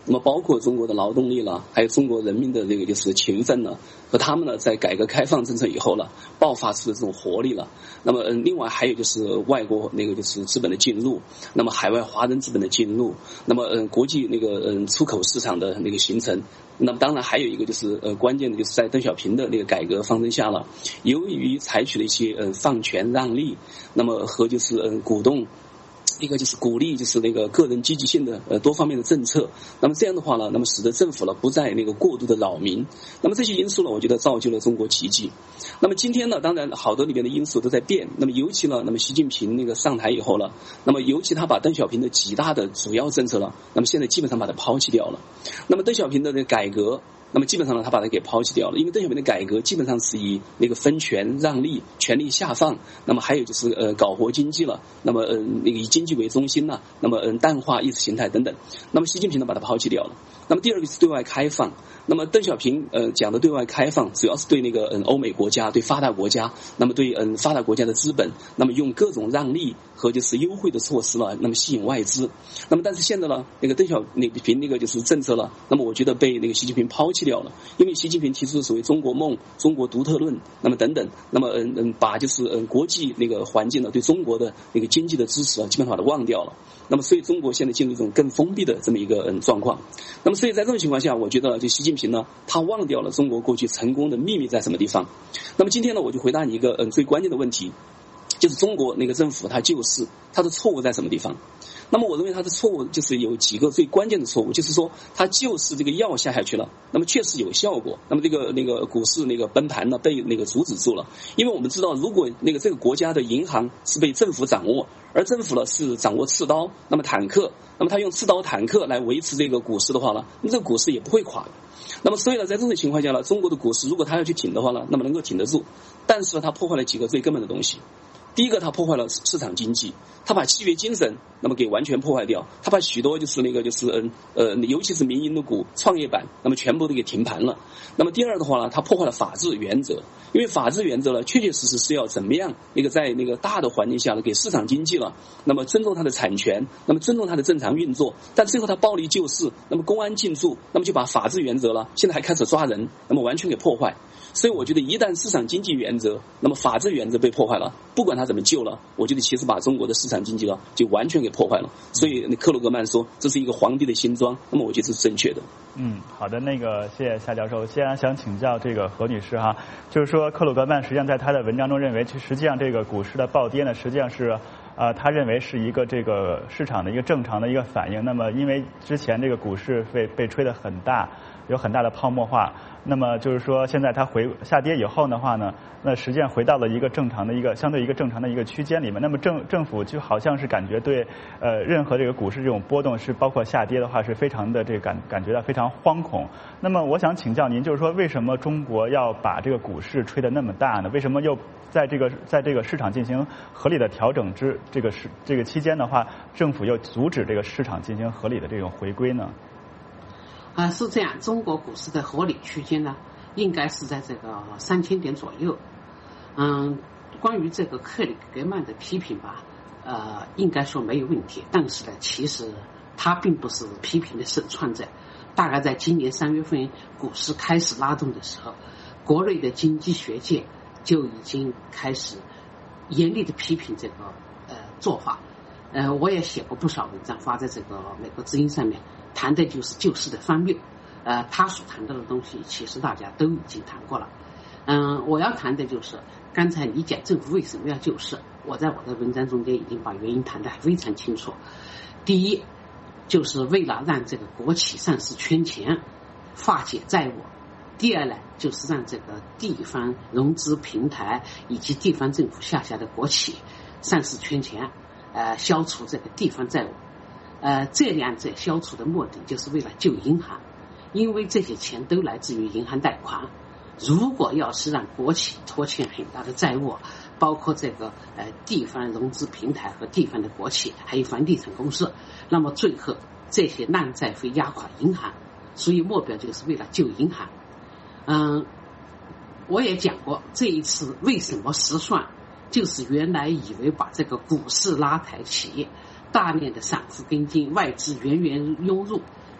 那么包括中国的劳动力了，还有中国人民的这个就是勤奋了，和他们呢在改革开放政策以后了，爆发出的这种活力了。那么嗯，另外还有就是外国那个就是资本的进入，那么海外华人资本的进入，那么嗯国际那个嗯出口市场的那个形成。那么当然还有一个就是呃关键的就是在邓小平的那个改革方针下了，由于采取了一些嗯放权让利，那么和就是嗯鼓动。一个就是鼓励，就是那个个人积极性的呃多方面的政策。那么这样的话呢，那么使得政府呢不再那个过度的扰民。那么这些因素呢，我觉得造就了中国奇迹。那么今天呢，当然好多里面的因素都在变。那么尤其呢，那么习近平那个上台以后了，那么尤其他把邓小平的几大的主要政策了，那么现在基本上把它抛弃掉了。那么邓小平的那个改革。那么基本上呢，他把它给抛弃掉了，因为邓小平的改革基本上是以那个分权让利、权力下放，那么还有就是呃搞活经济了，那么嗯、呃、那个以经济为中心了，那么嗯、呃、淡化意识形态等等。那么习近平呢把它抛弃掉了。那么第二个是对外开放。那么邓小平呃讲的对外开放，主要是对那个嗯欧美国家、对发达国家，那么对嗯发达国家的资本，那么用各种让利和就是优惠的措施了，那么吸引外资。那么但是现在呢，那个邓小平那个就是政策了，那么我觉得被那个习近平抛弃掉了，因为习近平提出的所谓中国梦、中国独特论，那么等等，那么嗯嗯把就是嗯国际那个环境呢对中国的那个经济的支持啊，基本上把它忘掉了。那么所以中国现在进入一种更封闭的这么一个嗯状况。那么所以在这种情况下，我觉得就习近平呢，他忘掉了中国过去成功的秘密在什么地方。那么今天呢，我就回答你一个嗯最关键的问题，就是中国那个政府它救市，它的错误在什么地方？那么我认为它的错误就是有几个最关键的错误，就是说它救市这个药下下去了，那么确实有效果，那么这个那个股市那个崩盘呢被那个阻止住了。因为我们知道，如果那个这个国家的银行是被政府掌握，而政府呢是掌握刺刀，那么坦克，那么他用刺刀坦克来维持这个股市的话呢，那这个股市也不会垮。那么所以呢，在这种情况下呢，中国的股市如果它要去挺的话呢，那么能够挺得住，但是呢，它破坏了几个最根本的东西。第一个，它破坏了市场经济，它把契约精神那么给完全破坏掉，它把许多就是那个就是嗯呃尤其是民营的股、创业板，那么全部都给停盘了。那么第二的话呢，它破坏了法治原则，因为法治原则呢，确确实实是要怎么样那个在那个大的环境下呢，给市场经济了，那么尊重它的产权，那么尊重它的正常运作，但最后它暴力救市，那么公安进驻，那么就把法治原则了，现在还开始抓人，那么完全给破坏。所以我觉得一旦市场经济原则，那么法治原则被破坏了，不管它怎么救了，我觉得其实把中国的市场经济了就完全给破坏了。所以克鲁格曼说这是一个皇帝的新装，那么我觉得这是正确的。 嗯，好的，那个谢谢夏教授。现在想请教这个何女士哈，就是说克鲁格曼实际上在他的文章中认为，实际上这个股市的暴跌呢，实际上是呃，他认为是一个这个市场的一个正常的一个反应。那么因为之前这个股市被被吹得很大，有很大的泡沫化，那么就是说现在它回下跌以后的话呢，那实际上回到了一个正常的一个相对一个正常的一个区间里面。那么政政府就好像是感觉对呃任何这个股市这种波动是包括下跌的话是非常的这个感感觉到非常惶恐。那么我想请教您，就是说为什么中国要把这个股市吹得那么大呢？为什么又在这个在这个市场进行合理的调整之这个是这个期间的话，政府又阻止这个市场进行合理的这种回归呢？ 啊，是这样，中国股市的合理区间呢，应该是在这个三千点左右。嗯，关于这个克里格曼的批评吧，呃，应该说没有问题。但是呢，其实他并不是批评的首创者。大概在今年三月份股市开始拉动的时候，国内的经济学界就已经开始严厉的批评这个呃做法。呃，我也写过不少文章发在这个美国之音上面，谈的就是救市的方谬。呃，他所谈到的东西，其实大家都已经谈过了。嗯、呃，我要谈的就是刚才你讲政府为什么要救市，我在我的文章中间已经把原因谈得非常清楚。第一，就是为了让这个国企上市圈钱，化解债务；第二呢，就是让这个地方融资平台以及地方政府下辖的国企上市圈钱，呃，消除这个地方债务。呃，这两者消除的目的就是为了救银行，因为这些钱都来自于银行贷款。如果要是让国企拖欠很大的债务，包括这个呃地方融资平台和地方的国企，还有房地产公司，那么最后这些烂债会压垮银行，所以目标就是为了救银行。嗯，我也讲过，这一次为什么失算，就是原来以为把这个股市拉抬起，大量的散户跟进，外资源源涌入，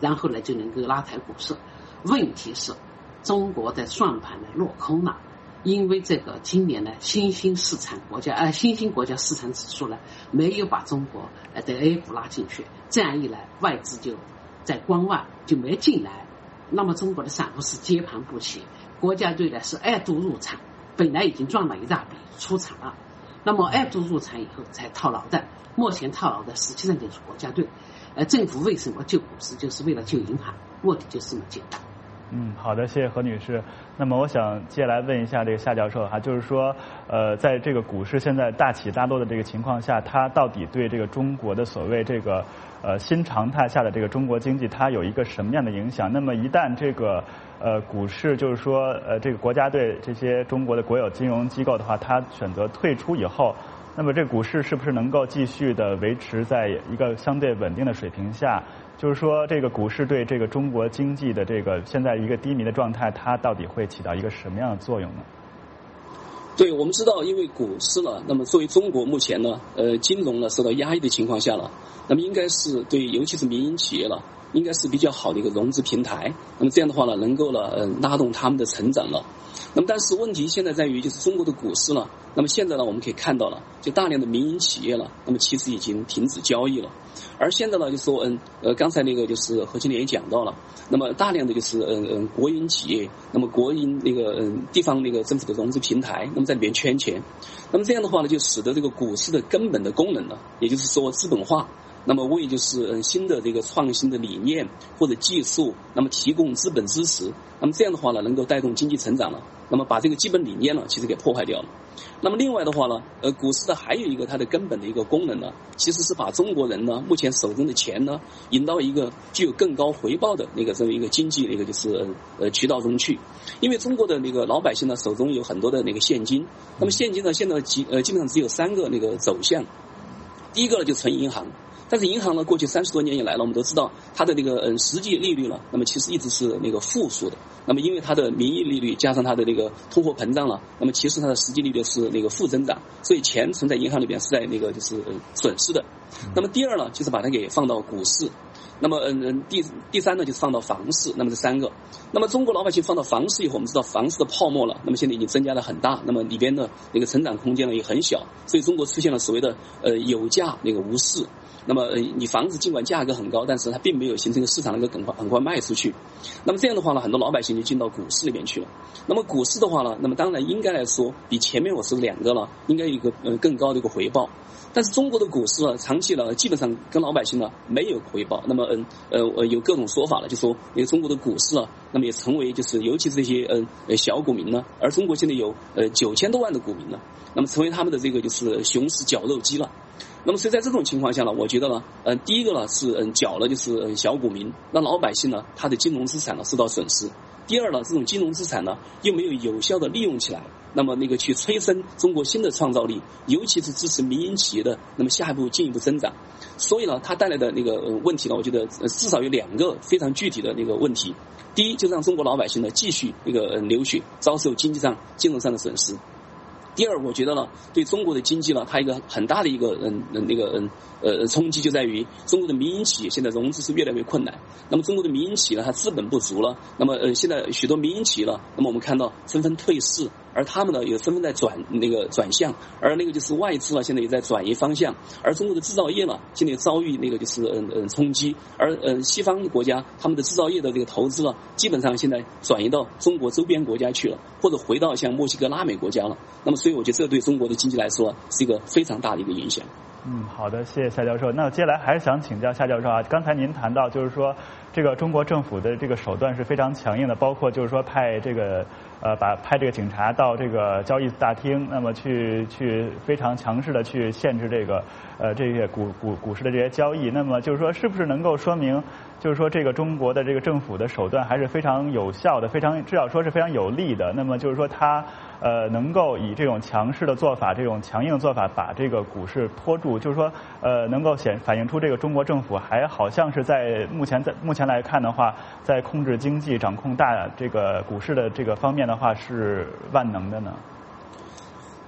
然后呢就能够拉抬股市。问题是中国的算盘呢落空了，因为这个今年呢新兴市场国家呃新兴国家市场指数呢没有把中国呃的 A 股拉进去，这样一来外资就在观望，就没进来。那么中国的散户是接盘不起，国家队呢是二度入场，本来已经赚了一大笔出场了，那么二度入场以后才套牢的，目前套牢的实际上就是国家队。呃，政府为什么救股市，就是为了救银行，目的就是这么简单。 嗯，好的，谢谢何女士。那么我想接下来问一下这个夏教授哈，就是说，呃，在这个股市现在大起大落的这个情况下，它到底对这个中国的所谓这个呃新常态下的这个中国经济，它有一个什么样的影响？那么一旦这个呃股市就是说呃这个国家队这些中国的国有金融机构的话，它选择退出以后，那么这股市是不是能够继续的维持在一个相对稳定的水平下？就是说，这个股市对这个中国经济的这个现在一个低迷的状态，它到底会起到一个什么样的作用呢？ 对，我们知道，因为股市呢，那么作为中国目前呢，呃，金融呢受到压抑的情况下了，那么应该是对，尤其是民营企业了，应该是比较好的一个融资平台。那么这样的话呢，能够呢，呃，拉动他们的成长了。那么但是问题现在在于，就是中国的股市呢，那么现在呢，我们可以看到了，就大量的民营企业了，那么其实已经停止交易了。而现在呢，就说嗯呃，刚才那个就是何青莲也讲到了，那么大量的就是嗯嗯国营企业，那么国营那个嗯地方那个政府的融资平台，那么在里面圈钱，那么这样的话呢，就使得这个股市的根本的功能呢，也就是说资本化，那么为就是嗯新的这个创新的理念或者技术，那么提供资本支持，那么这样的话呢，能够带动经济成长了，那么把这个基本理念呢，其实给破坏掉了。那么另外的话呢，呃，股市的还有一个它的根本的一个功能呢，其实是把中国人呢目前手中的钱呢引到一个具有更高回报的那个这么一个经济那个就是呃渠道中去。因为中国的那个老百姓呢手中有很多的那个现金，那么现金呢现在基呃基本上只有三个那个走向，第一个呢就存银行。但是银行呢，过去三十多年以来呢，我们都知道它的那个嗯实际利率呢，那么其实一直是那个负数的。那么因为它的名义利率加上它的那个通货膨胀了，那么其实它的实际利率是那个负增长，所以钱存在银行里边是在那个就是损失的。那么第二呢，就是把它给放到股市。那么嗯嗯第第三呢，就是放到房市。那么这三个，那么中国老百姓放到房市以后，我们知道房市的泡沫了，那么现在已经增加了很大，那么里边的那个成长空间呢也很小，所以中国出现了所谓的呃有价那个无市。那么，呃，你房子尽管价格很高，但是它并没有形成一个市场能够很快很快卖出去。那么这样的话呢，很多老百姓就进到股市里面去了。那么股市的话呢，那么当然应该来说，比前面我说的两个了，应该有一个呃更高的一个回报。但是中国的股市呢，长期呢，基本上跟老百姓呢没有回报。那么，嗯呃呃，有各种说法了，就说那个中国的股市呢，那么也成为就是尤其是这些嗯呃小股民呢，而中国现在有呃九千多万的股民呢，那么成为他们的这个就是熊市绞肉机了。那么所以在这种情况下呢，我觉得呢，嗯、呃，第一个呢是嗯缴了就是嗯小股民，让老百姓呢他的金融资产呢受到损失。第二呢，这种金融资产呢又没有有效的利用起来，那么那个去催生中国新的创造力，尤其是支持民营企业的那么下一步进一步增长。所以呢，它带来的那个、呃、问题呢，我觉得、呃、至少有两个非常具体的那个问题。第一，就是让中国老百姓呢继续那个、呃、流血，遭受经济上、金融上的损失。第二，我觉得呢，对中国的经济呢，它一个很大的一个嗯那个嗯呃冲击就在于中国的民营企业现在融资是越来越困难。那么中国的民营企业呢，它资本不足了，那么呃现在许多民营企业了，那么我们看到纷纷退市，而他们呢也纷纷在转那个转向，而那个就是外资呢现在也在转移方向，而中国的制造业呢现在也遭遇那个就是嗯嗯冲击，而呃西方国家他们的制造业的这个投资呢，基本上现在转移到中国周边国家去了，或者回到像墨西哥、拉美国家了。那么所以我觉得这对中国的经济来说是一个非常大的一个影响。 嗯，好的，谢谢夏教授。那接下来还是想请教夏教授啊，刚才您谈到就是说，这个中国政府的这个手段是非常强硬的，包括就是说派这个呃把派这个警察到这个交易大厅，那么去去非常强势的去限制这个呃这些股股股市的这些交易。那么就是说，是不是能够说明，就是说这个中国的这个政府的手段还是非常有效的，非常至少说是非常有力的。那么就是说它呃能够以这种强势的做法，这种强硬的做法把这个股市拖住，就是说呃能够显反映出这个中国政府还好像是在目前在目前来看的话，在控制经济、掌控大这个股市的这个方面的话是万能的呢。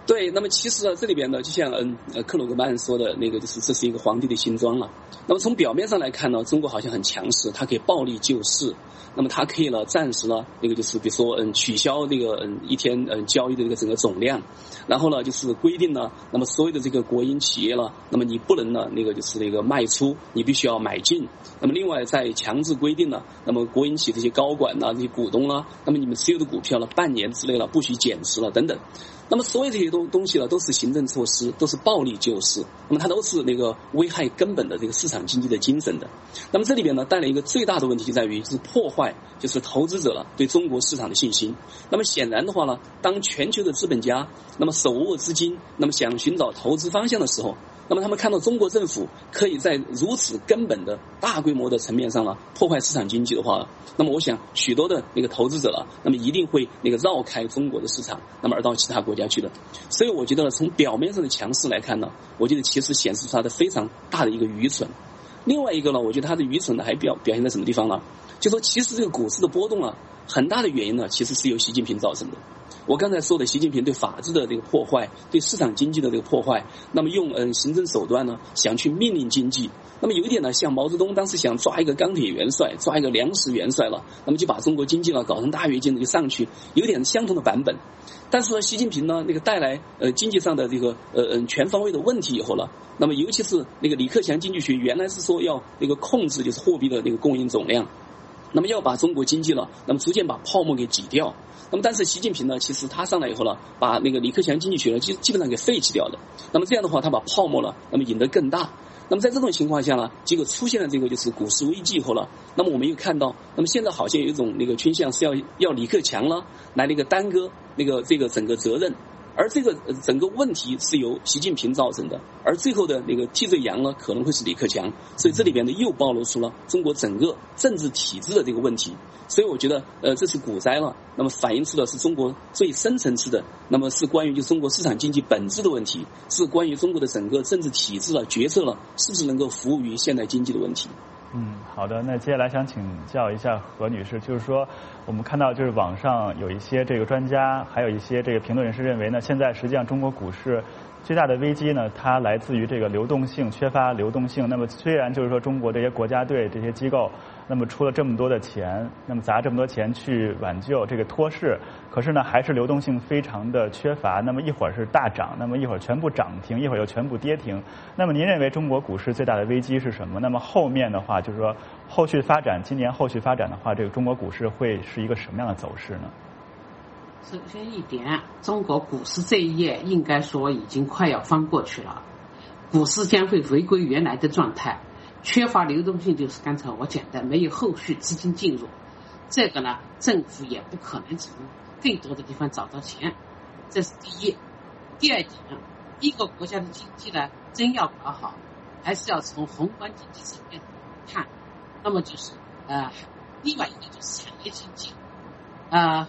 对，那么其实呢，这里边呢，就像嗯呃克鲁格曼说的那个，就是这是一个皇帝的新装了。那么从表面上来看呢，中国好像很强势，它可以暴力救市，那么它可以呢暂时呢那个就是比如说嗯取消这个嗯一天嗯交易的这个整个总量，然后呢就是规定呢，那么所有的这个国营企业呢，那么你不能呢那个就是那个卖出，你必须要买进。那么另外在强制规定呢，那么国营企业这些高管呐、这些股东啦，那么你们持有的股票呢半年之内了不许减持了等等。那么所有这些东东西呢，都是行政措施，都是暴力救市，那么它都是那个危害根本的这个市场经济的精神的。那么这里边呢，带来一个最大的问题就在于，就是破坏就是投资者了对中国市场的信心。那么显然的话呢，当全球的资本家那么手握资金，那么想寻找投资方向的时候，那么他们看到中国政府可以在如此根本的大规模的层面上了破坏市场经济的话，那么我想许多的那个投资者了，那么一定会那个绕开中国的市场，那么而到其他国家去的。所以我觉得从表面上的强势来看呢，我觉得其实显示出它的非常大的一个愚蠢。另外一个呢，我觉得它的愚蠢呢还表表现在什么地方呢？就说其实这个股市的波动啊，很大的原因呢，其实是由习近平造成的。我刚才说的习近平对法治的这个破坏，对市场经济的这个破坏，那么用嗯行政手段呢，想去命令经济。那么有一点呢，像毛泽东当时想抓一个钢铁元帅，抓一个粮食元帅了，那么就把中国经济呢搞成大跃进的就上去，有点相同的版本。但是呢，习近平呢那个带来呃经济上的这个呃嗯全方位的问题以后了，那么尤其是那个李克强经济学原来是说要那个控制就是货币的那个供应总量。那么要把中国经济了，那么逐渐把泡沫给挤掉。那么但是习近平呢，其实他上来以后呢，把那个李克强经济学呢基基本上给废弃掉的。那么这样的话，他把泡沫了，那么引得更大。那么在这种情况下呢，结果出现了这个就是股市危机以后了。那么我们又看到，那么现在好像有一种那个倾向是要要李克强了来那个耽搁那个这个整个责任。而这个整个问题是由习近平造成的，而最后的那个替罪羊呢，可能会是李克强。所以这里边呢，又暴露出了中国整个政治体制的这个问题。所以我觉得，呃，这是股灾了，那么反映出的是中国最深层次的，那么是关于就中国市场经济本质的问题，是关于中国的整个政治体制了、决策了，是不是能够服务于现代经济的问题。 嗯，好的。那接下来想请教一下何女士，就是说，我们看到就是网上有一些这个专家，还有一些这个评论人士认为呢，现在实际上中国股市最大的危机呢，它来自于这个流动性，缺乏流动性。那么虽然就是说中国这些国家队这些机构，那么出了这么多的钱，那么砸这么多钱去挽救这个托市，可是呢还是流动性非常的缺乏。那么一会儿是大涨，那么一会儿全部涨停，一会儿又全部跌停。那么您认为中国股市最大的危机是什么？那么后面的话就是说后续发展，今年后续发展的话，这个中国股市会是一个什么样的走势呢？ 首先一点，中国股市这一页应该说已经快要翻过去了，股市将会回归原来的状态。缺乏流动性就是刚才我讲的，没有后续资金进入，这个呢，政府也不可能从更多的地方找到钱，这是第一。第二点，一个国家的经济呢，真要搞好，还是要从宏观经济层面看。那么就是呃，另外一个就是产业经济，呃。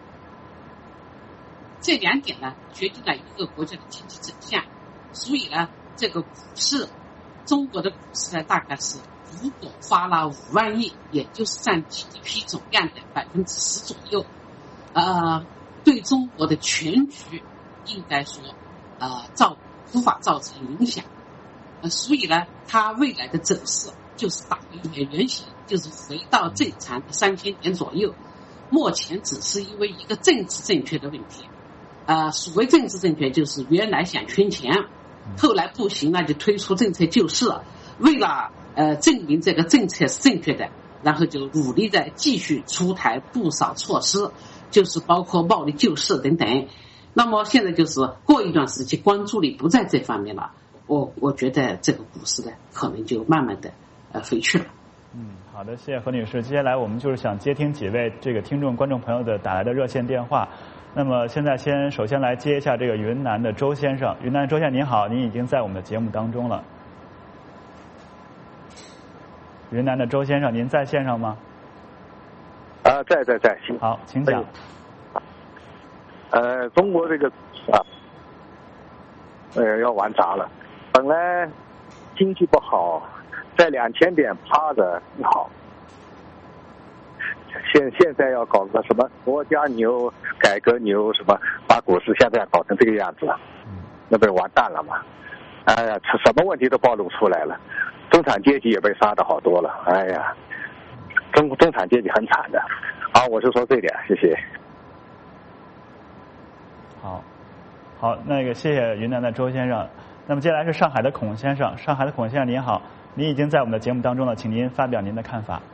这两点呢，决定了一个国家的经济走向。所以呢，这个股市，中国的股市呢，大概是如果花了五万亿，也就是占 G D P 总量的百分之十左右，呃，对中国的全局应该说，呃，造无法造成影响。呃，所以呢，它未来的走势就是打回原原形，就是回到正常的三千点左右。目前只是因为一个政治正确的问题。呃，所谓政治正确，就是原来想圈钱，后来不行了就推出政策救市，为了呃证明这个政策是正确的，然后就努力的继续出台不少措施，就是包括暴力救市等等。那么现在就是过一段时期关注力不在这方面了，我我觉得这个股市呢可能就慢慢的呃回去了。 嗯，好的，谢谢何女士。接下来我们就是想接听几位这个听众观众朋友的打来的热线电话。那么现在先首先来接一下这个云南的周先生。云南周先生您好，您已经在我们的节目当中了。云南的周先生，您在线上吗？ 啊，在在在。 好，请讲。 呃，中国这个啊，呃，要玩砸了。本来经济不好，在两千点趴着好， 现现在要搞个什么国家牛、改革牛什么，把股市现在要搞成这个样子，那不是完蛋了吗？哎呀，什么问题都暴露出来了，中产阶级也被杀的好多了。哎呀，中中产阶级很惨的。好，我是说这点，谢谢。 好，好，那个谢谢云南的周先生。那么接下来是上海的孔先生，上海的孔先生您好，您已经在我们的节目当中了，请您发表您的看法。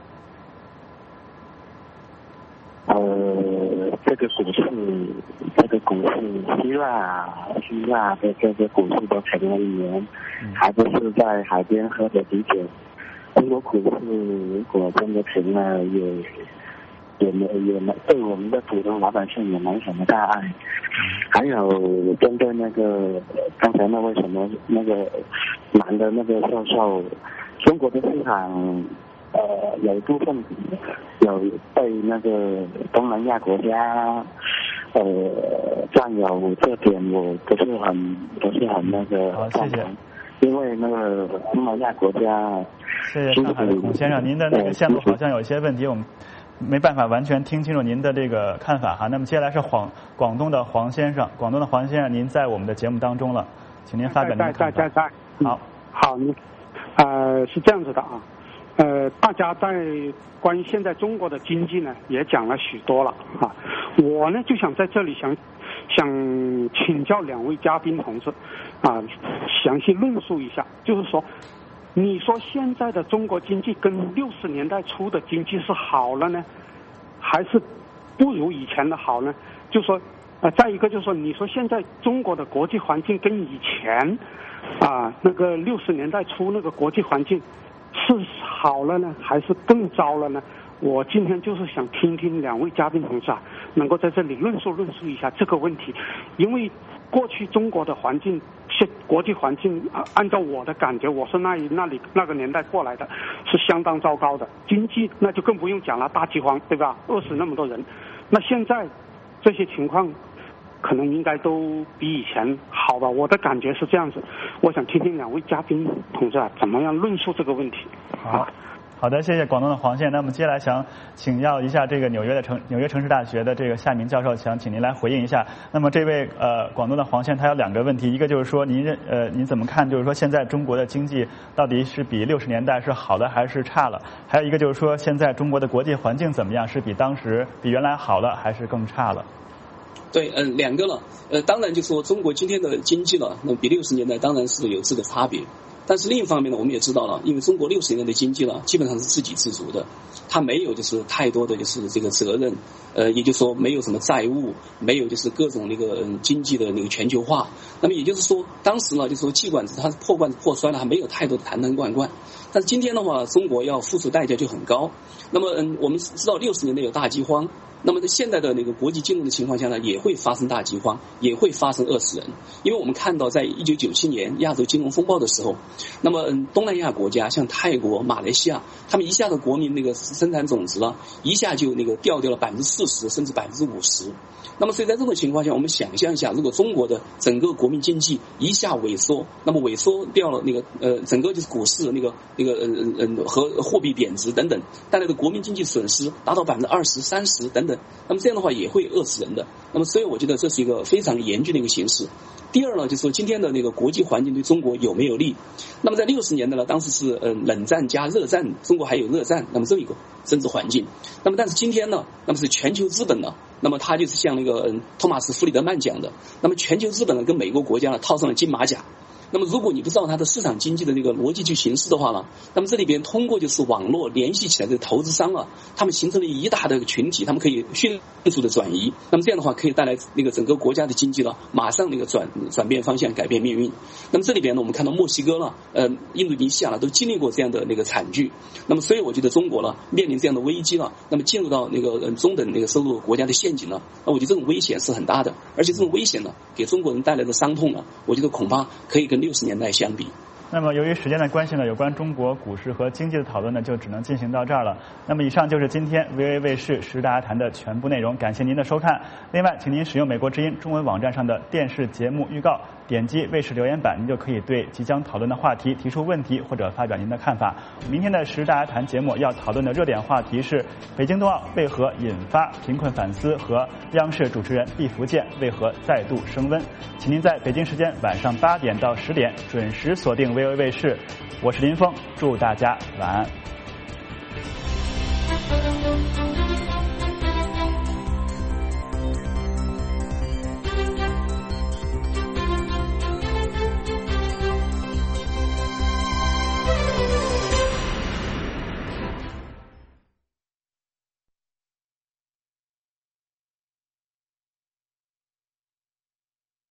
呃，这个股市，这个股市，希腊，希腊的这个股市都沉了一年，还不是在海边喝着啤酒。中国股市如果真的停了，也也没也没对我们的普通老百姓也没什么大碍。还有针对那个刚才那位什么那个男的那个教授，中国的市场呃有一部分有被那个东南亚国家呃占有，这点我不是很不是很那个赞同，因为那个东南亚国家。 谢谢上海的孔先生，您的那个线路好像有一些问题，我们没办法完全听清楚您的这个看法哈。那么接下来是广广东的黄先生，广东的黄先生，您在我们的节目当中了，请您发表您的看法。 在在在在。 好， 好，你呃是这样子的啊，呃大家在关于现在中国的经济呢也讲了许多了啊，我呢就想在这里想想请教两位嘉宾同志啊，详细论述一下，就是说。你说现在的中国经济跟六十年代初的经济是好了呢，还是不如以前的好呢？就说呃，再一个就是说，你说现在中国的国际环境跟以前啊那个六十年代初那个国际环境是好了呢，还是更糟了呢？我今天就是想听听两位嘉宾同志啊，能够在这里论述论述一下这个问题，因为过去中国的环境。是国际环境，按照我的感觉，我是那一那里那个年代过来的，是相当糟糕的。经济那就更不用讲了，大饥荒，对吧？饿死那么多人。那现在这些情况，可能应该都比以前好吧？我的感觉是这样子。我想听听两位嘉宾同志啊，怎么样论述这个问题？ 好。好的，谢谢广东的黄先生。那么接下来想请教一下这个纽约的城纽约城市大学的这个夏明教授，想请您来回应一下。那么这位呃广东的黄先生他有两个问题，一个就是说您认呃您怎么看，就是说现在中国的经济到底是比六十年代是好的还是差了？还有一个就是说现在中国的国际环境怎么样，是比当时比原来好了还是更差了？ 对，嗯、呃，两个了，呃，当然就说中国今天的经济了，那比六十年代当然是有质的差别。但是另一方面呢，我们也知道了，因为中国六十年代的经济呢，基本上是自给自足的，它没有就是太多的就是这个责任，呃，也就是说没有什么债务，没有就是各种那个、嗯、经济的那个全球化。那么也就是说，当时呢，就是说尽管它破罐子破摔了，还没有太多的坛坛罐罐。但是今天的话，中国要付出代价就很高。那么嗯，我们知道六十年代有大饥荒。那么在现在的那个国际金融的情况下呢，也会发生大饥荒，也会发生饿死人。因为我们看到在一九九七年亚洲金融风暴的时候，那么嗯东南亚国家像泰国、马来西亚，他们一下子国民那个生产总值了，一下就那个掉掉了百分之四十甚至百分之五十。那么所以在这种情况下，我们想象一下，如果中国的整个国民经济一下萎缩，那么萎缩掉了那个呃整个就是股市那个那个嗯嗯和货币贬值等等带来的国民经济损失达到百分之二十、三十等等，那么这样的话也会饿死人的。那么所以我觉得这是一个非常严峻的一个形势。第二呢，就是说今天的那个国际环境对中国有没有利？那么在六十年代呢，当时是嗯、呃、冷战加热战，中国还有热战，那么这么一个政治环境。那么但是今天呢，那么是全球资本呢，那么它就是像那个嗯托马斯弗里德曼讲的，那么全球资本呢跟美国国家呢套上了金马甲。那么如果你不知道它的市场经济的这个逻辑去形式的话呢，那么这里边通过就是网络联系起来的投资商啊，他们形成了一大的群体，他们可以迅速的转移，那么这样的话可以带来那个整个国家的经济呢马上那个转转变方向，改变命运。那么这里边呢，我们看到墨西哥呢呃印度尼西亚呢都经历过这样的那个惨剧。那么所以我觉得中国呢面临这样的危机了，那么进入到那个呃中等那个收入国家的陷阱了，那我觉得这种危险是很大的，而且这种危险呢给中国人带来的伤痛呢，我觉得恐怕可以跟六十年代相比。 那么由于时间的关系呢，有关中国股市和经济的讨论呢，就只能进行到这儿了。那么以上就是今天 V O A 卫视时事大家谈的全部内容，感谢您的收看。另外，请您使用美国之音中文网站上的电视节目预告，点击卫视留言板，您就可以对即将讨论的话题提出问题或者发表您的看法。明天的时事大家谈节目要讨论的热点话题是北京冬奥为何引发贫困反思和央视主持人毕福剑为何再度升温。请您在北京时间晚上八点到十点准时锁定 V O A 卫视，我是林峰，祝大家晚安。